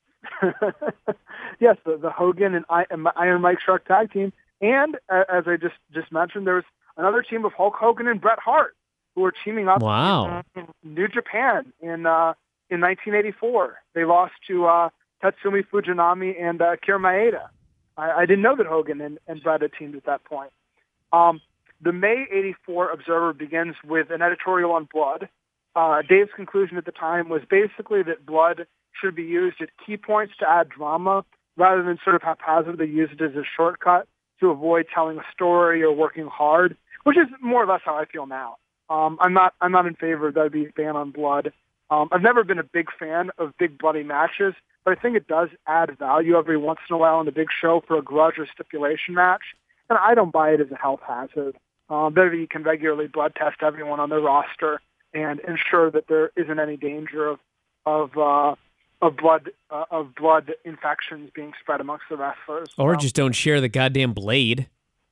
Yes, the, the Hogan and I, and Iron Mike Sharp tag team, and uh, as I just just mentioned, there was another team of Hulk Hogan and Bret Hart who were teaming up wow. in, in New Japan in uh, in nineteen eighty-four. They lost to uh, Tatsumi Fujinami and uh, Kira Maeda. I, I didn't know that Hogan and, and Bret had teamed at that point. Um, the May eighty-four Observer begins with an editorial on blood. Uh, Dave's conclusion at the time was basically that blood should be used at key points to add drama rather than sort of haphazardly use it as a shortcut to avoid telling a story or working hard, which is more or less how I feel now. Um, I'm not I'm not in favor of W W E ban on blood. Um, I've never been a big fan of big bloody matches, but I think it does add value every once in a while in a big show for a grudge or stipulation match, and I don't buy it as a health hazard. Um, W W E can regularly blood test everyone on their roster and ensure that there isn't any danger of of uh, of blood uh, of blood infections being spread amongst the wrestlers. Or um, just don't share the goddamn blade.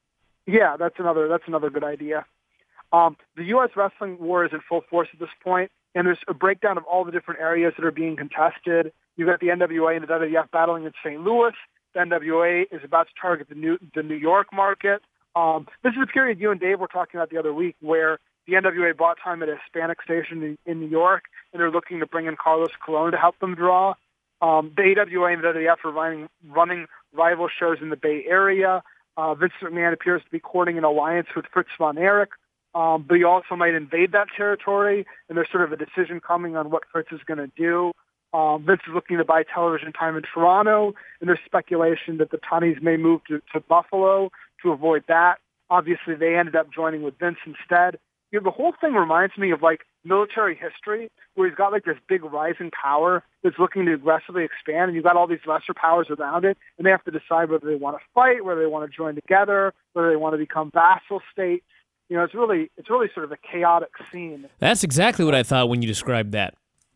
Yeah, that's another that's another good idea. Um, the U S wrestling war is in full force at this point, and there's a breakdown of all the different areas that are being contested. You've got the N W A and the W W F battling in Saint Louis. The N W A is about to target the New the New York market. Um, this is a period you and Dave were talking about the other week where the N W A bought time at a Hispanic station in, in New York, and they're looking to bring in Carlos Colon to help them draw. Um, the A W A and the W W F are running, running rival shows in the Bay Area. Uh, Vince McMahon appears to be courting an alliance with Fritz von Erich, um, but he also might invade that territory, and there's sort of a decision coming on what Fritz is going to do. Um, Vince is looking to buy television time in Toronto, and there's speculation that the Tunnies may move to, to Buffalo to avoid that. Obviously, they ended up joining with Vince instead. You know, the whole thing reminds me of, like, military history, where he's got, like, this big rising power that's looking to aggressively expand, and you've got all these lesser powers around it, and they have to decide whether they want to fight, whether they want to join together, whether they want to become vassal states. You know, it's really, it's really sort of a chaotic scene. That's exactly what I thought when you described that.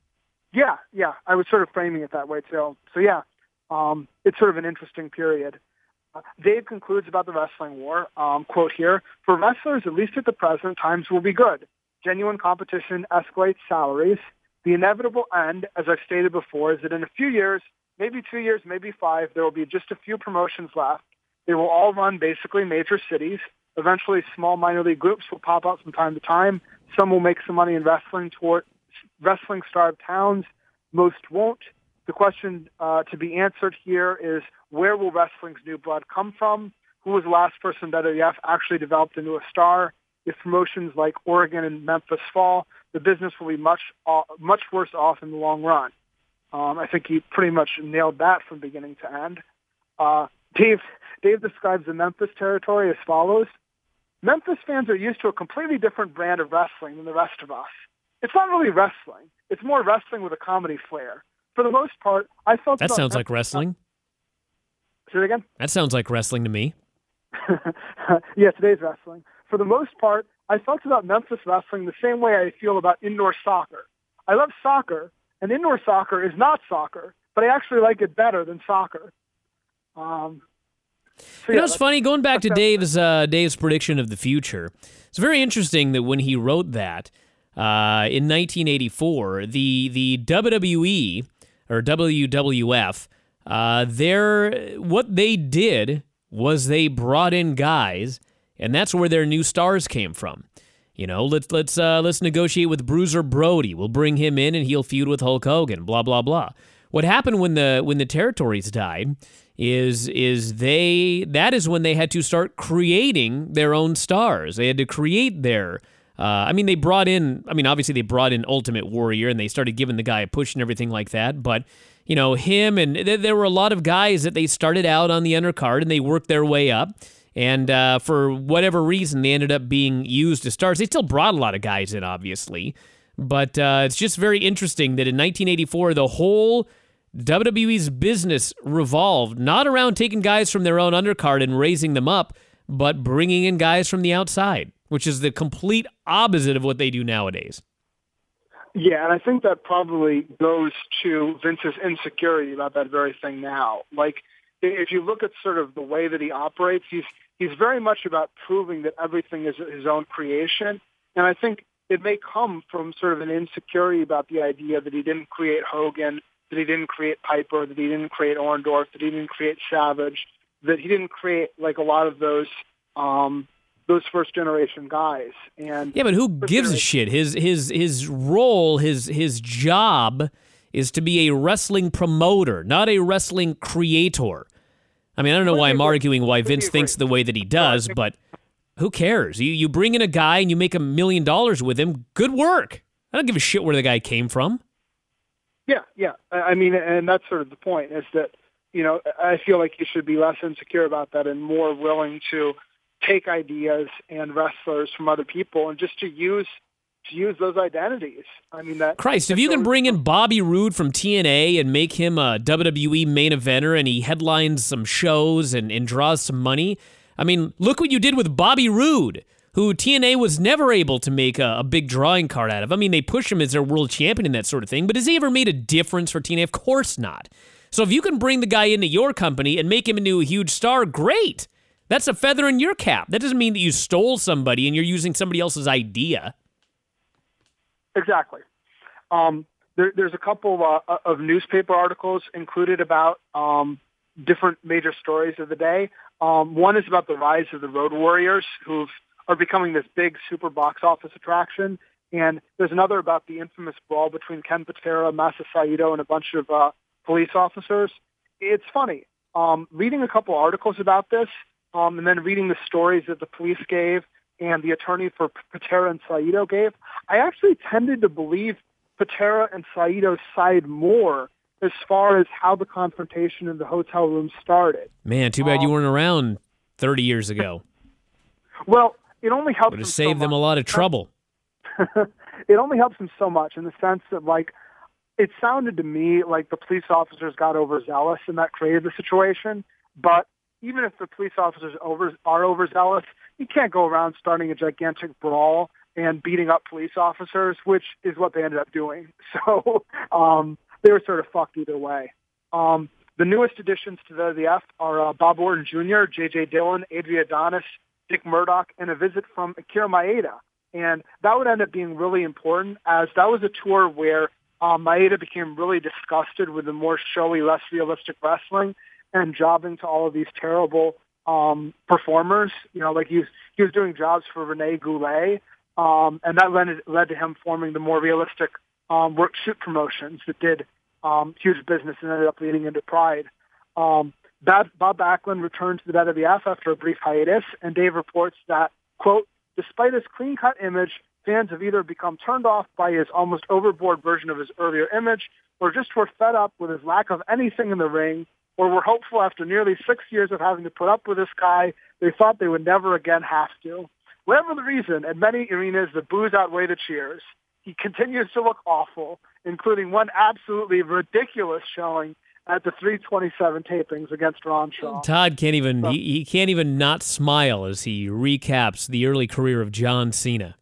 Yeah, yeah, I was sort of framing it that way, too. So, yeah, um, it's sort of an interesting period. Uh, Dave concludes about the wrestling war, um, quote here, "For wrestlers, at least at the present, times will be good. Genuine competition escalates salaries. The inevitable end, as I've stated before, is that in a few years, maybe two years, maybe five, there will be just a few promotions left. They will all run basically major cities. Eventually, small minor league groups will pop up from time to time. Some will make some money in wrestling toward wrestling-starved towns. Most won't. The question uh, to be answered here is, where will wrestling's new blood come from? Who was the last person W W F actually developed into a star? If promotions like Oregon and Memphis fall, the business will be much uh, much worse off in the long run. Um, I think he pretty much nailed that from beginning to end. Uh, Dave, Dave describes the Memphis territory as follows. Memphis fans are used to a completely different brand of wrestling than the rest of us. It's not really wrestling. It's more wrestling with a comedy flair. For the most part, I felt... That sounds like wrestling. Say it again? That sounds like wrestling to me. Yeah, today's wrestling. For the most part, I felt about Memphis wrestling the same way I feel about indoor soccer. I love soccer, and indoor soccer is not soccer, but I actually like it better than soccer. Um, so you yeah, know, it's funny, going back to Dave's uh, Dave's prediction of the future, it's very interesting that when he wrote that uh, in nineteen eighty-four, the, the W W E, or W W F, uh, their, what they did was they brought in guys, and that's where their new stars came from. You know, let's let's uh, let's negotiate with Bruiser Brody. We'll bring him in, and he'll feud with Hulk Hogan. Blah blah blah. What happened when the when the territories died is is they that is when they had to start creating their own stars. They had to create their. Uh, I mean, they brought in. I mean, obviously they brought in Ultimate Warrior, and they started giving the guy a push and everything like that. But you know, him and th- there were a lot of guys that they started out on the undercard, and they worked their way up. And uh, for whatever reason, they ended up being used as stars. They still brought a lot of guys in, obviously. But uh, it's just very interesting that in nineteen eighty-four, the whole W W E's business revolved not around taking guys from their own undercard and raising them up, but bringing in guys from the outside, which is the complete opposite of what they do nowadays. Yeah, and I think that probably goes to Vince's insecurity about that very thing now. Like, if you look at sort of the way that he operates, he's he's very much about proving that everything is his own creation. And I think it may come from sort of an insecurity about the idea that he didn't create Hogan, that he didn't create Piper, that he didn't create Orndorff, that he didn't create Savage, that he didn't create like a lot of those um, those first generation guys. And yeah, but who gives a shit? His his his role, his his job is to be a wrestling promoter, not a wrestling creator. I mean, I don't know why I'm arguing why Vince thinks the way that he does, but who cares? You you bring in a guy and you make a million dollars with him, good work. I don't give a shit where the guy came from. Yeah, yeah. I mean, and that's sort of the point, is that, you know, I feel like you should be less insecure about that and more willing to take ideas and wrestlers from other people and just to use to use those identities. I mean, that Christ, if you can bring in Bobby Roode from T N A and make him a W W E main eventer and he headlines some shows and, and draws some money, I mean, look what you did with Bobby Roode, who T N A was never able to make a, a big drawing card out of. I mean, they push him as their world champion and that sort of thing, but has he ever made a difference for T N A? Of course not. So if you can bring the guy into your company and make him into a huge star, great. That's a feather in your cap. That doesn't mean that you stole somebody and you're using somebody else's idea. Exactly. Um, there, there's a couple uh, of newspaper articles included about um, different major stories of the day. Um, one is about the rise of the Road Warriors, who are becoming this big super box office attraction. And there's another about the infamous brawl between Ken Patera, Masa Saito, and a bunch of uh, police officers. It's funny. Um, reading a couple articles about this, um, and then reading the stories that the police gave and the attorney for Patera and Saito gave, I actually tended to believe Patera and Saito's side more as far as how the confrontation in the hotel room started. Man, too bad um, you weren't around thirty years ago. Well, it only helps Would them have saved so them much. a lot of trouble. It only helps them so much in the sense that, like, it sounded to me like the police officers got overzealous and that created the situation. But even if the police officers over, are overzealous, you can't go around starting a gigantic brawl and beating up police officers, which is what they ended up doing. So um, they were sort of fucked either way. Um, the newest additions to the W W F are uh, Bob Orton Junior, J J Dillon, Adrian Adonis, Dick Murdoch, and a visit from Akira Maeda. And that would end up being really important, as that was a tour where um, Maeda became really disgusted with the more showy, less realistic wrestling and jobbing to all of these terrible um, performers. You know, like he was, he was doing jobs for Rene Goulet, um, and that led, led to him forming the more realistic um, were Shoot Promotions that did um, huge business and ended up leading into Pride. Um, Bob, Bob Backlund returned to the W W F after a brief hiatus, and Dave reports that, quote, despite his clean-cut image, fans have either become turned off by his almost overboard version of his earlier image, or just were fed up with his lack of anything in the ring, or were hopeful after nearly six years of having to put up with this guy, they thought they would never again have to. Whatever the reason, at many arenas, the boos outweigh the cheers. He continues to look awful, including one absolutely ridiculous showing at the three twenty-seven tapings against Ron Shaw. Todd can't even so, he, he can't even not smile as he recaps the early career of John Cena.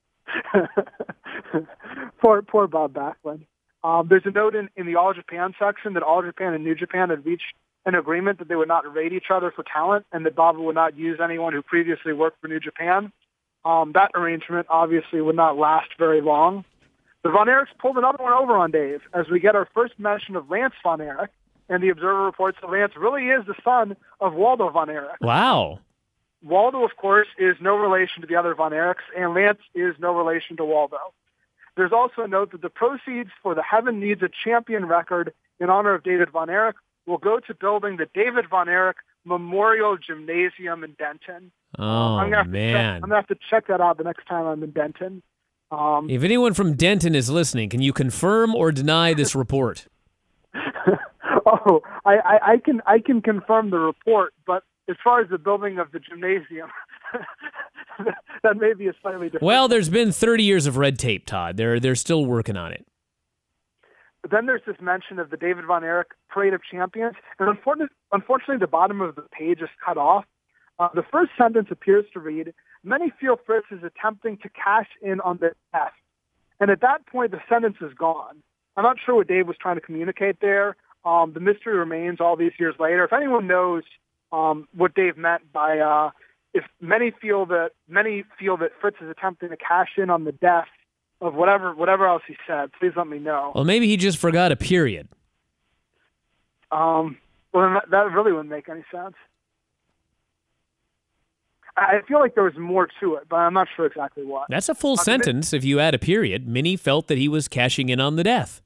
poor poor Bob Backlund. Um, there's a note in, in the All Japan section that All Japan and New Japan had reached an agreement that they would not rate each other for talent and that Bob would not use anyone who previously worked for New Japan. Um, that arrangement obviously would not last very long. The Von Erichs pulled another one over on Dave as we get our first mention of Lance Von Erich, and the Observer reports that Lance really is the son of Waldo Von Erich. Wow. Waldo, of course, is no relation to the other Von Erichs, and Lance is no relation to Waldo. There's also a note that the proceeds for the Heaven Needs a Champion record in honor of David Von Erich will go to building the David Von Erich Memorial Gymnasium in Denton. Oh, I'm gonna have man. To check, I'm going to have to check that out the next time I'm in Denton. Um, if anyone from Denton is listening, can you confirm or deny this report? oh, I, I, I can I can confirm the report, but as far as the building of the gymnasium, that may be a slightly different. Well, there's been thirty years of red tape, Todd. They're they're still working on it. But then there's this mention of the David Von Erich Parade of Champions, and unfortunately, unfortunately the bottom of the page is cut off. Uh, the first sentence appears to read, many feel Fritz is attempting to cash in on the death. And at that point, the sentence is gone. I'm not sure what Dave was trying to communicate there. Um, the mystery remains all these years later. If anyone knows um, what Dave meant by uh, if many feel that many feel that Fritz is attempting to cash in on the death of whatever whatever else he said, please let me know. Well, maybe he just forgot a period. Um, well, then that, that really wouldn't make any sense. I feel like there was more to it, but I'm not sure exactly what. That's a full uh, sentence if you add a period. Minnie felt that he was cashing in on the death.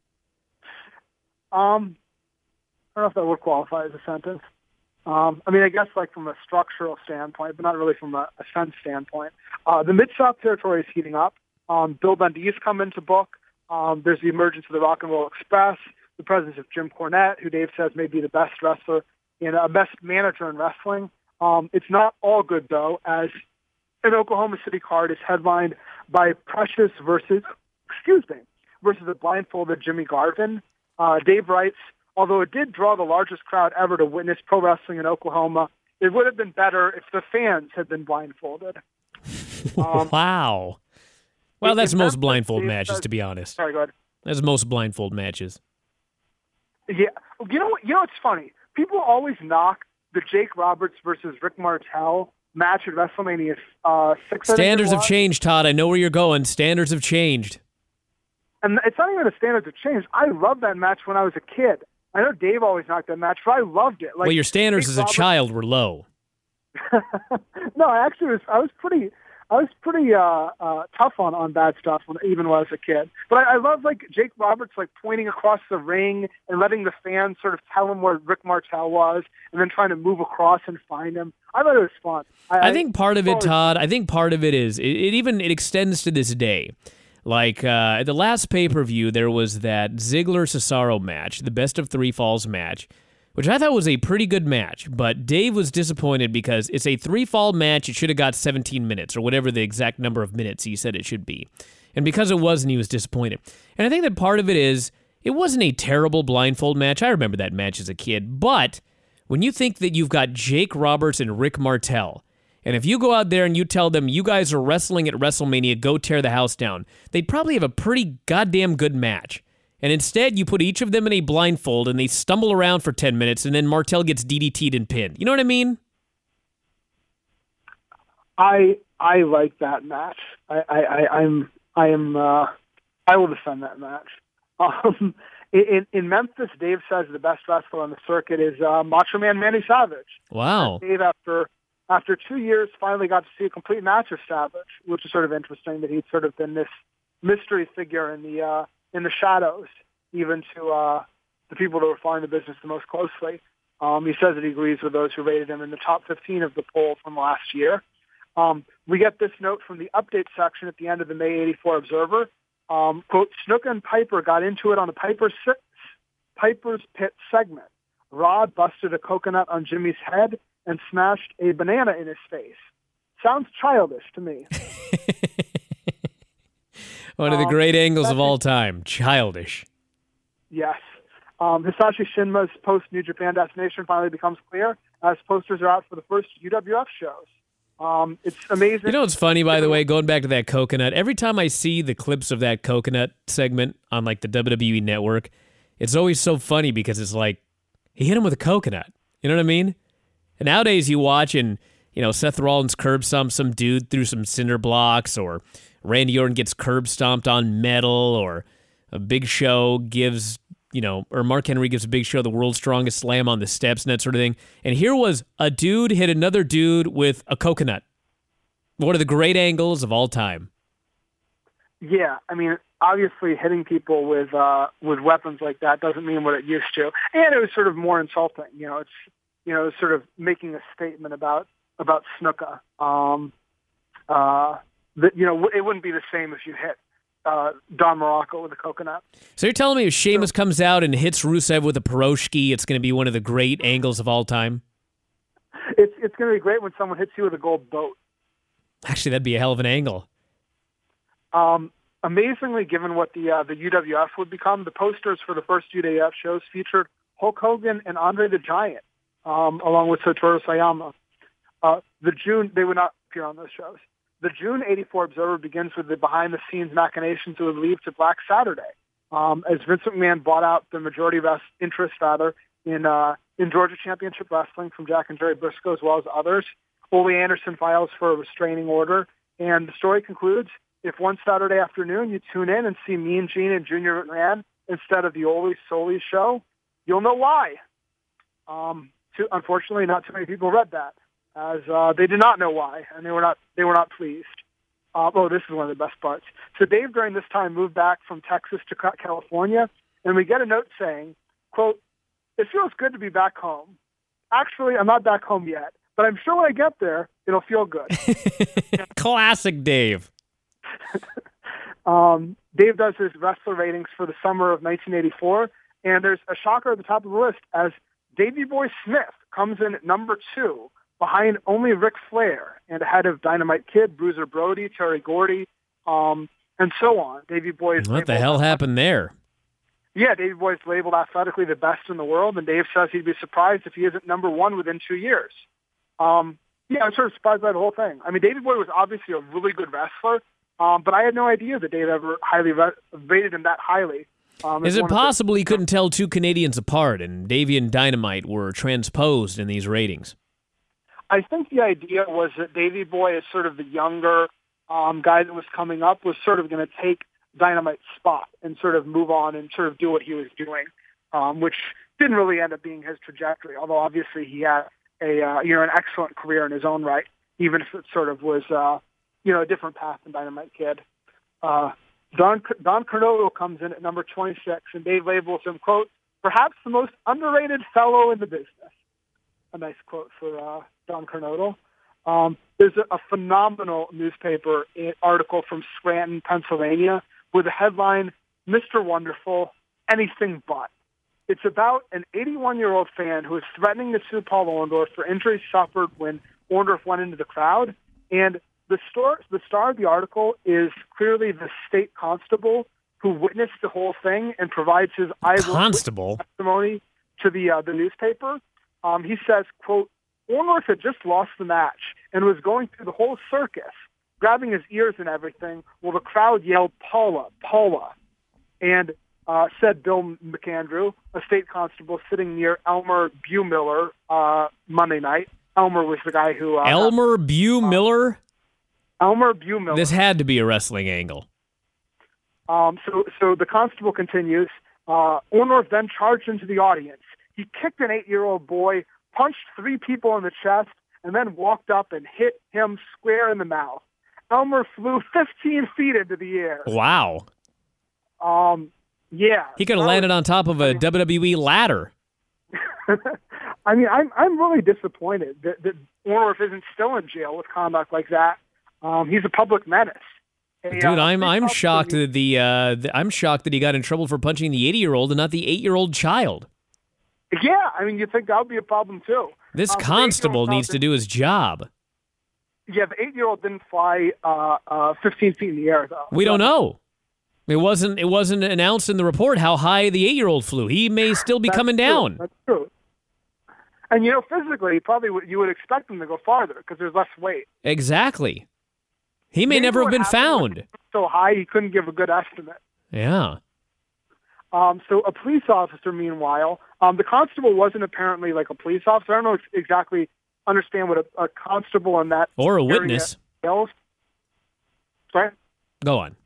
Um, I don't know if that would qualify as a sentence. Um, I mean, I guess like from a structural standpoint, but not really from a, a sense standpoint. Uh, the Mid-South Territory is heating up. Um, Bill Dundee's come into book. Um, there's the emergence of the Rock and Roll Express, the presence of Jim Cornette, who Dave says may be the best wrestler, and a best manager in wrestling. Um, it's not all good, though, as an Oklahoma City card is headlined by Precious versus, excuse me, versus a blindfolded Jimmy Garvin. Uh, Dave writes, although it did draw the largest crowd ever to witness pro wrestling in Oklahoma, it would have been better if the fans had been blindfolded. Um, wow. Well, that's most Memphis, blindfold Dave matches, says- to be honest. Sorry, go ahead. That's most blindfold matches. Yeah, you know what? You know what's funny? People always knock the Jake Roberts versus Rick Martel match at WrestleMania uh, six. Standards have was. changed, Todd. I know where you're going. Standards have changed. And it's not even the standards have changed. I loved that match when I was a kid. I know Dave always knocked that match, but I loved it. Like, well, your standards Jake as a Roberts- child were low. no, I actually was. I was pretty. I was pretty uh, uh, tough on, on bad stuff when, even when I was a kid. But I, I love like Jake Roberts like pointing across the ring and letting the fans sort of tell him where Rick Martel was, and then trying to move across and find him. I thought it was fun. I, I think part of it, always- Todd, I think part of it is, it, it even, it extends to this day. Like, uh, at the last pay-per-view, there was that Ziggler-Cesaro match, the best of three falls match, which I thought was a pretty good match, but Dave was disappointed because it's a three-fall match. It should have got seventeen minutes, or whatever the exact number of minutes he said it should be. And because it wasn't, he was disappointed. And I think that part of it is, it wasn't a terrible blindfold match. I remember that match as a kid, but when you think that you've got Jake Roberts and Rick Martel, and if you go out there and you tell them, you guys are wrestling at WrestleMania, go tear the house down, they'd probably have a pretty goddamn good match. And instead, you put each of them in a blindfold, and they stumble around for ten minutes, and then Martel gets D D T'd and pinned. You know what I mean? I I like that match. I, I, I I'm I am uh, I will defend that match. Um, in in Memphis, Dave says the best wrestler on the circuit is uh, Macho Man Manny Savage. Wow. Dave, after after two years, finally got to see a complete match of Savage, which is sort of interesting that he'd sort of been this mystery figure in the uh, in the shadows, even to uh, the people that were following the business the most closely. Um, he says that he agrees with those who rated him in the top fifteen of the poll from last year. Um, we get this note from the update section at the end of the May eighty-four Observer. Um, quote, Snuka and Piper got into it on the Piper's, Piper's Pit segment. Rod busted a coconut on Jimmy's head and smashed a banana in his face. Sounds childish to me. One of the um, great angles Hisashi, of all time. Childish. Yes. Um, Hisashi Shinma's post-New Japan destination finally becomes clear as posters are out for the first U W F shows. Um, it's amazing. You know what's funny, by the way, going back to that coconut, every time I see the clips of that coconut segment on like the W W E Network, it's always so funny because it's like, he hit him with a coconut. You know what I mean? And nowadays you watch and, you know, Seth Rollins curb stomped some dude through some cinder blocks, or Randy Orton gets curb stomped on metal, or a Big Show gives, you know, or Mark Henry gives a Big Show the world's strongest slam on the steps and that sort of thing. And here was a dude hit another dude with a coconut. One of the great angles of all time. Yeah, I mean, obviously hitting people with uh, with weapons like that doesn't mean what it used to. And it was sort of more insulting. You know, it's, you know, sort of making a statement about, about Snuka. Um, uh, that, you know, it wouldn't be the same if you hit Uh, Don Morocco with a coconut. So you're telling me if Sheamus comes out and hits Rusev with a Piroshki, it's going to be one of the great angles of all time? It's it's going to be great when someone hits you with a gold boat. Actually, that'd be a hell of an angle. Um, amazingly, given what the uh, the U W F would become, the posters for the first U W F shows featured Hulk Hogan and Andre the Giant, um, along with Satoru Sayama. Uh, the June they would not appear on those shows. The June eighty-four Observer begins with the behind-the-scenes machinations that would lead to Black Saturday, um, as Vince McMahon bought out the majority res- interest, rather, in uh, in Georgia Championship Wrestling from Jack and Jerry Briscoe, as well as others. Ole Anderson files for a restraining order, and the story concludes, if one Saturday afternoon you tune in and see Mean Gene and Junior McMahon instead of the Ole Soli show, you'll know why. Um, too, unfortunately, not too many people read that, as uh, they did not know why, and they were not they were not pleased. Uh, oh, this is one of the best parts. So Dave, during this time, moved back from Texas to California, and we get a note saying, quote, it feels good to be back home. Actually, I'm not back home yet, but I'm sure when I get there, it'll feel good. Classic Dave. um, Dave does his wrestler ratings for the summer of nineteen eighty-four, and there's a shocker at the top of the list as Davey Boy Smith comes in at number two, behind only Ric Flair and ahead of Dynamite Kid, Bruiser Brody, Terry Gordy, um, and so on. Davey Boy is what the hell happened there? Yeah, Davey Boy is labeled athletically the best in the world, and Dave says he'd be surprised if he isn't number one within two years. Um, yeah, I'm sort of surprised by the whole thing. I mean, Davey Boy was obviously a really good wrestler, um, but I had no idea that Dave ever highly ra- rated him that highly. Um, is it possible the, he couldn't tell two Canadians apart, and Davey and Dynamite were transposed in these ratings? I think the idea was that Davey Boy, as sort of the younger um, guy that was coming up, was sort of going to take Dynamite's spot and sort of move on and sort of do what he was doing, um, which didn't really end up being his trajectory. Although obviously he had a uh, you know an excellent career in his own right, even if it sort of was uh, you know a different path than Dynamite Kid. Uh, Don Don Cornolo comes in at number twenty-six, and Dave labels him, quote, perhaps the most underrated fellow in the business. A nice quote for uh, Don Cornolo. Um, there's a, a phenomenal newspaper article from Scranton, Pennsylvania, with the headline, Mister Wonderful, Anything But. It's about an eighty-one-year-old fan who is threatening to sue Paul Orndorff for injuries suffered when Orndorff went into the crowd. And the, star, the star of the article is clearly the state constable who witnessed the whole thing and provides his eyewitness testimony to the uh, the newspaper. Um, he says, quote, Orndorff had just lost the match and was going through the whole circus, grabbing his ears and everything, while the crowd yelled, Paula, Paula. And uh, said Bill McAndrew, a state constable sitting near Elmer Buemiller uh, Monday night. Elmer was the guy who... Uh, Elmer Buemiller? Uh, Elmer Buemiller. This had to be a wrestling angle. Um, so, so the constable continues. Uh, Orndorff then charged into the audience. He kicked an eight-year-old boy, punched three people in the chest, and then walked up and hit him square in the mouth. Elmer flew fifteen feet into the air. Wow. Um, Yeah. He could have landed on top of a W W E ladder. I mean, I'm I'm really disappointed that, that Orndorff isn't still in jail with conduct like that. Um, he's a public menace. A, Dude, uh, I'm I'm police shocked officer- that the, uh, the I'm shocked that he got in trouble for punching the eighty-year-old and not the eight-year-old child. Yeah, I mean, you'd think that would be a problem too. This Uh, but the constable eight-year-old needs to child do his job. didn't- Yeah, the eight-year-old didn't fly uh, uh, fifteen feet in the air, though. We don't know. It wasn't it wasn't announced in the report how high the eight-year-old flew. He may still be That's coming true. down. That's true. And, you know, physically, probably would, you would expect him to go farther because there's less weight. Exactly. He may Maybe never have what been happened was found. so high he couldn't give a good estimate. Yeah. Um, so a police officer, meanwhile, um, the constable wasn't apparently like a police officer. I don't know ex- exactly understand what a, a constable in that Or a area witness. entails. Sorry? Go on.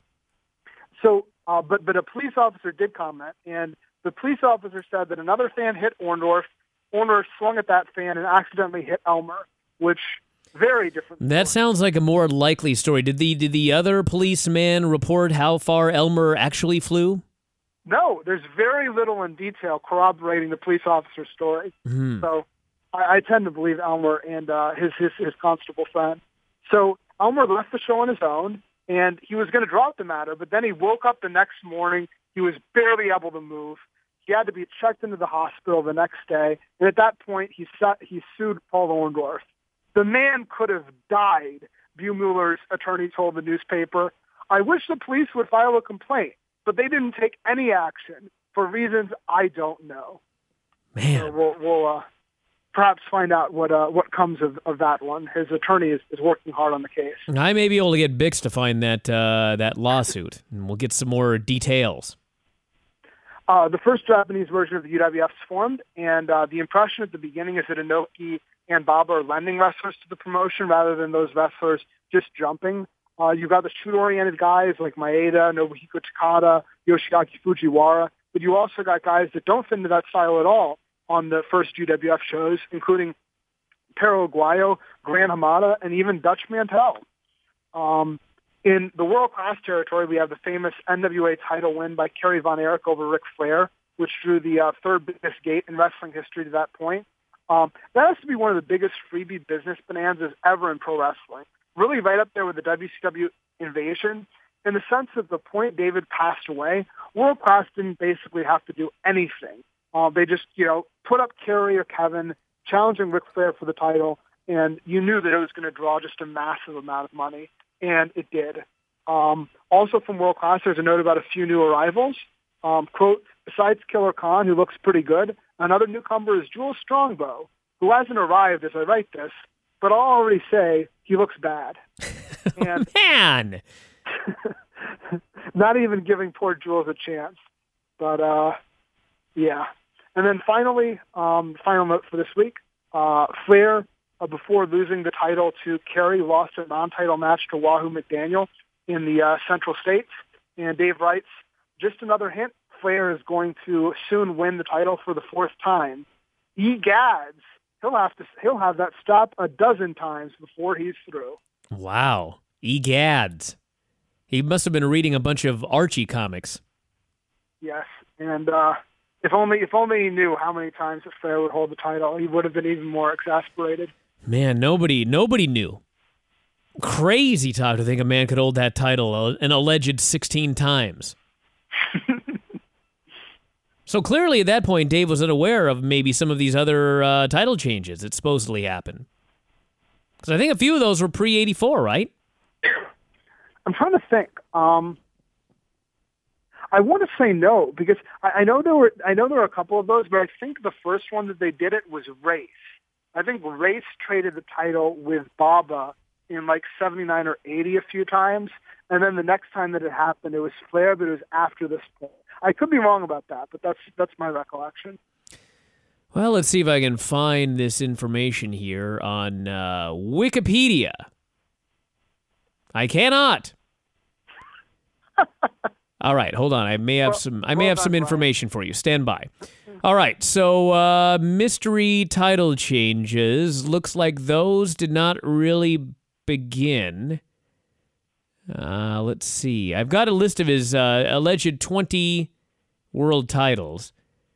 So, uh, but but a police officer did comment, and the police officer said that another fan hit Orndorff. Orndorff swung at that fan and accidentally hit Elmer, which very different. That story. sounds like a more likely story. Did the did the other policeman report how far Elmer actually flew? No, there's very little in detail corroborating the police officer's story. Hmm. So I, I tend to believe Elmer and uh, his, his his constable friend. So Elmer left the show on his own, and he was going to drop the matter, but then he woke up the next morning. He was barely able to move. He had to be checked into the hospital the next day, and at that point, he su- he sued Paul Orndorff. The man could have died, Buehmuller's attorney told the newspaper. I wish the police would file a complaint, but they didn't take any action for reasons I don't know. Man. So we'll, we'll uh, perhaps find out what uh, what comes of, of that one. His attorney is, is working hard on the case. I may be able to get Bix to find that uh, that lawsuit, and we'll get some more details. Uh, the first Japanese version of the U W F is formed, and uh, the impression at the beginning is that Inoki and Baba are lending wrestlers to the promotion rather than those wrestlers just jumping. Uh, you've got the shoot-oriented guys like Maeda, Nobuhiko Takada, Yoshiaki Fujiwara, but you also got guys that don't fit into that style at all on the first U W F shows, including Perro Aguayo, Gran Hamada, and even Dutch Mantel. Um, in the world-class territory, we have the famous N W A title win by Kerry Von Erich over Ric Flair, which drew the uh, third biggest gate in wrestling history to that point. Um, that has to be one of the biggest freebie business bonanzas ever in pro wrestling. Really right up there with the W C W invasion, in the sense that the point David passed away, World Class didn't basically have to do anything. Uh, they just, you know, put up Kerry or Kevin, challenging Ric Flair for the title, and you knew that it was going to draw just a massive amount of money, and it did. Um, also from World Class, there's a note about a few new arrivals. Um, quote, besides Killer Khan, who looks pretty good, another newcomer is Jules Strongbow, who hasn't arrived as I write this, but I'll already say he looks bad. And Man! not even giving poor Jules a chance. But, uh, yeah. And then finally, um, final note for this week, uh, Flair, uh, before losing the title to Kerry, lost a non-title match to Wahoo McDaniel in the uh, Central States. And Dave writes, just another hint, Flair is going to soon win the title for the fourth time. Egads, he'll have to he'll have that stop a dozen times before he's through. Wow. Egads. He must have been reading a bunch of Archie comics. Yes, and uh, if only if only he knew how many times that Flair would hold the title, he would have been even more exasperated. Man, nobody nobody knew. Crazy talk to think a man could hold that title an alleged sixteen times. So clearly at that point, Dave was unaware of maybe some of these other uh, title changes that supposedly happened. Because I think a few of those were pre eighty-four, right? I'm trying to think. Um, I want to say no because I, I know there were I know there were a couple of those, but I think the first one that they did it was Race. I think Race traded the title with Baba in like seventy-nine or eighty a few times, and then the next time that it happened, it was Flair, but it was after this point. I could be wrong about that, but that's that's my recollection. Well, let's see if I can find this information here on uh, Wikipedia. I cannot. All right, hold on. I may have Well, some. I may well have some done, information for you. Stand by. All right. So uh, mystery title changes. Looks like those did not really begin. Uh, let's see. I've got a list of his uh, alleged twenty world titles.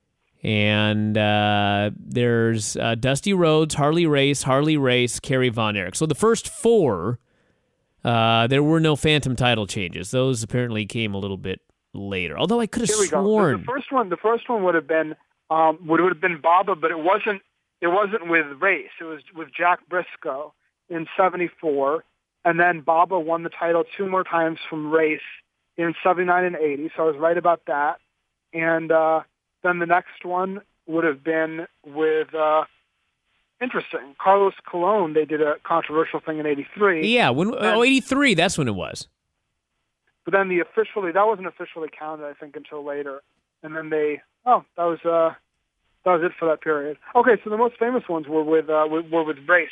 And uh, there's uh, Dusty Rhodes, Harley Race, Harley Race, Kerry Von Erich. So the first four, uh, there were no Phantom title changes. Those apparently came a little bit later. Although I could have Here we sworn go. The, the first one, the first one would have been um, would have been Baba, but it wasn't. It wasn't with Race. It was with Jack Briscoe in seventy-four, and then Baba won the title two more times from Race in seventy-nine and eighty. So I was right about that. And uh, then the next one would have been with. Uh, Interesting. Carlos Colon, they did a controversial thing in eighty-three. Yeah, when and, oh, eighty-three, that's when it was. But then the officially, that wasn't officially counted, I think, until later. And then they, oh, that was uh, that was it for that period. Okay, so the most famous ones were with uh, were with Race.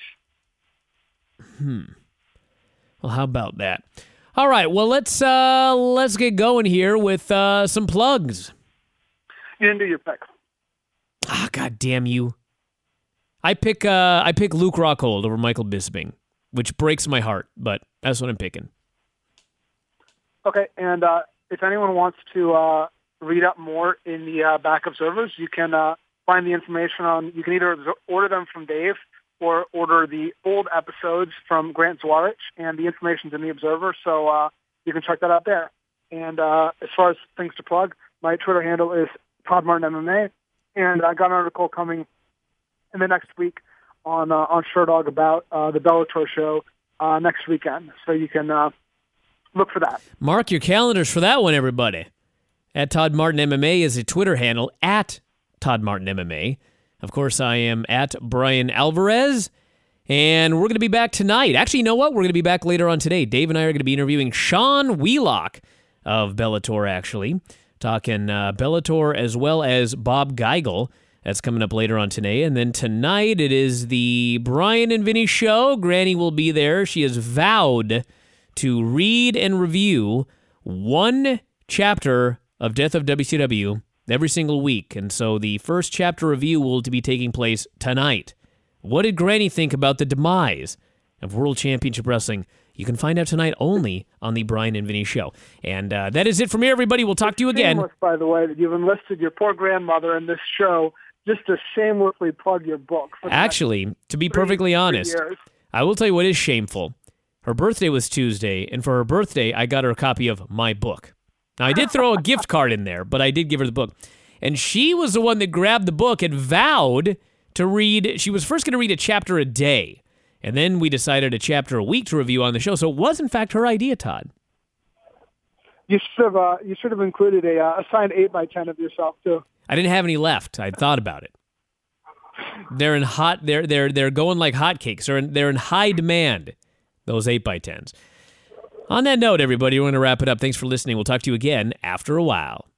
Hmm. Well, how about that? All right. Well, let's uh, let's get going here with uh, some plugs. You didn't do your pick. Ah, God damn you! I pick uh, I pick Luke Rockhold over Michael Bisping, which breaks my heart, but that's what I'm picking. Okay, and uh, if anyone wants to uh, read up more in the uh, back observers, you can uh, find the information on. You can either order them from Dave or order the old episodes from Grant Zwarich, and the information's in the Observer, so uh, you can check that out there. And uh, as far as things to plug, my Twitter handle is Todd Martin M M A, and I got an article coming in the next week on uh, on Sherdog about uh, the Bellator show uh, next weekend, so you can uh, look for that. Mark your calendars for that one, everybody. At Todd Martin M M A is a Twitter handle, at Todd Martin M M A. Of course, I am at Brian Alvarez, and we're going to be back tonight. Actually, you know what? We're going to be back later on today. Dave and I are going to be interviewing Sean Wheelock of Bellator, actually, talking uh, Bellator as well as Bob Geigel. That's coming up later on today. And then tonight, it is the Brian and Vinny show. Granny will be there. She has vowed to read and review one chapter of Death of W C W every single week. And so the first chapter review will be taking place tonight. What did Granny think about the demise of World Championship Wrestling? You can find out tonight only on the Brian and Vinny show. And uh, that is it from me, everybody. We'll talk to you again. Shameless, by the way, that you've enlisted your poor grandmother in this show just to shamelessly plug your book. Actually, to be three, perfectly honest, years. I will tell you what is shameful. Her birthday was Tuesday, and for her birthday, I got her a copy of my book. Now, I did throw a gift card in there, but I did give her the book. And she was the one that grabbed the book and vowed to read. She was first going to read a chapter a day, and then we decided a chapter a week to review on the show. So it was, in fact, her idea, Todd. You should have. Uh, you should have included a uh, assigned eight by ten of yourself too. I didn't have any left. I thought about it. They're in hot. They're they're they're going like hotcakes. They're in, they're in high demand. Those eight by tens. On that note, everybody, we're going to wrap it up. Thanks for listening. We'll talk to you again after a while.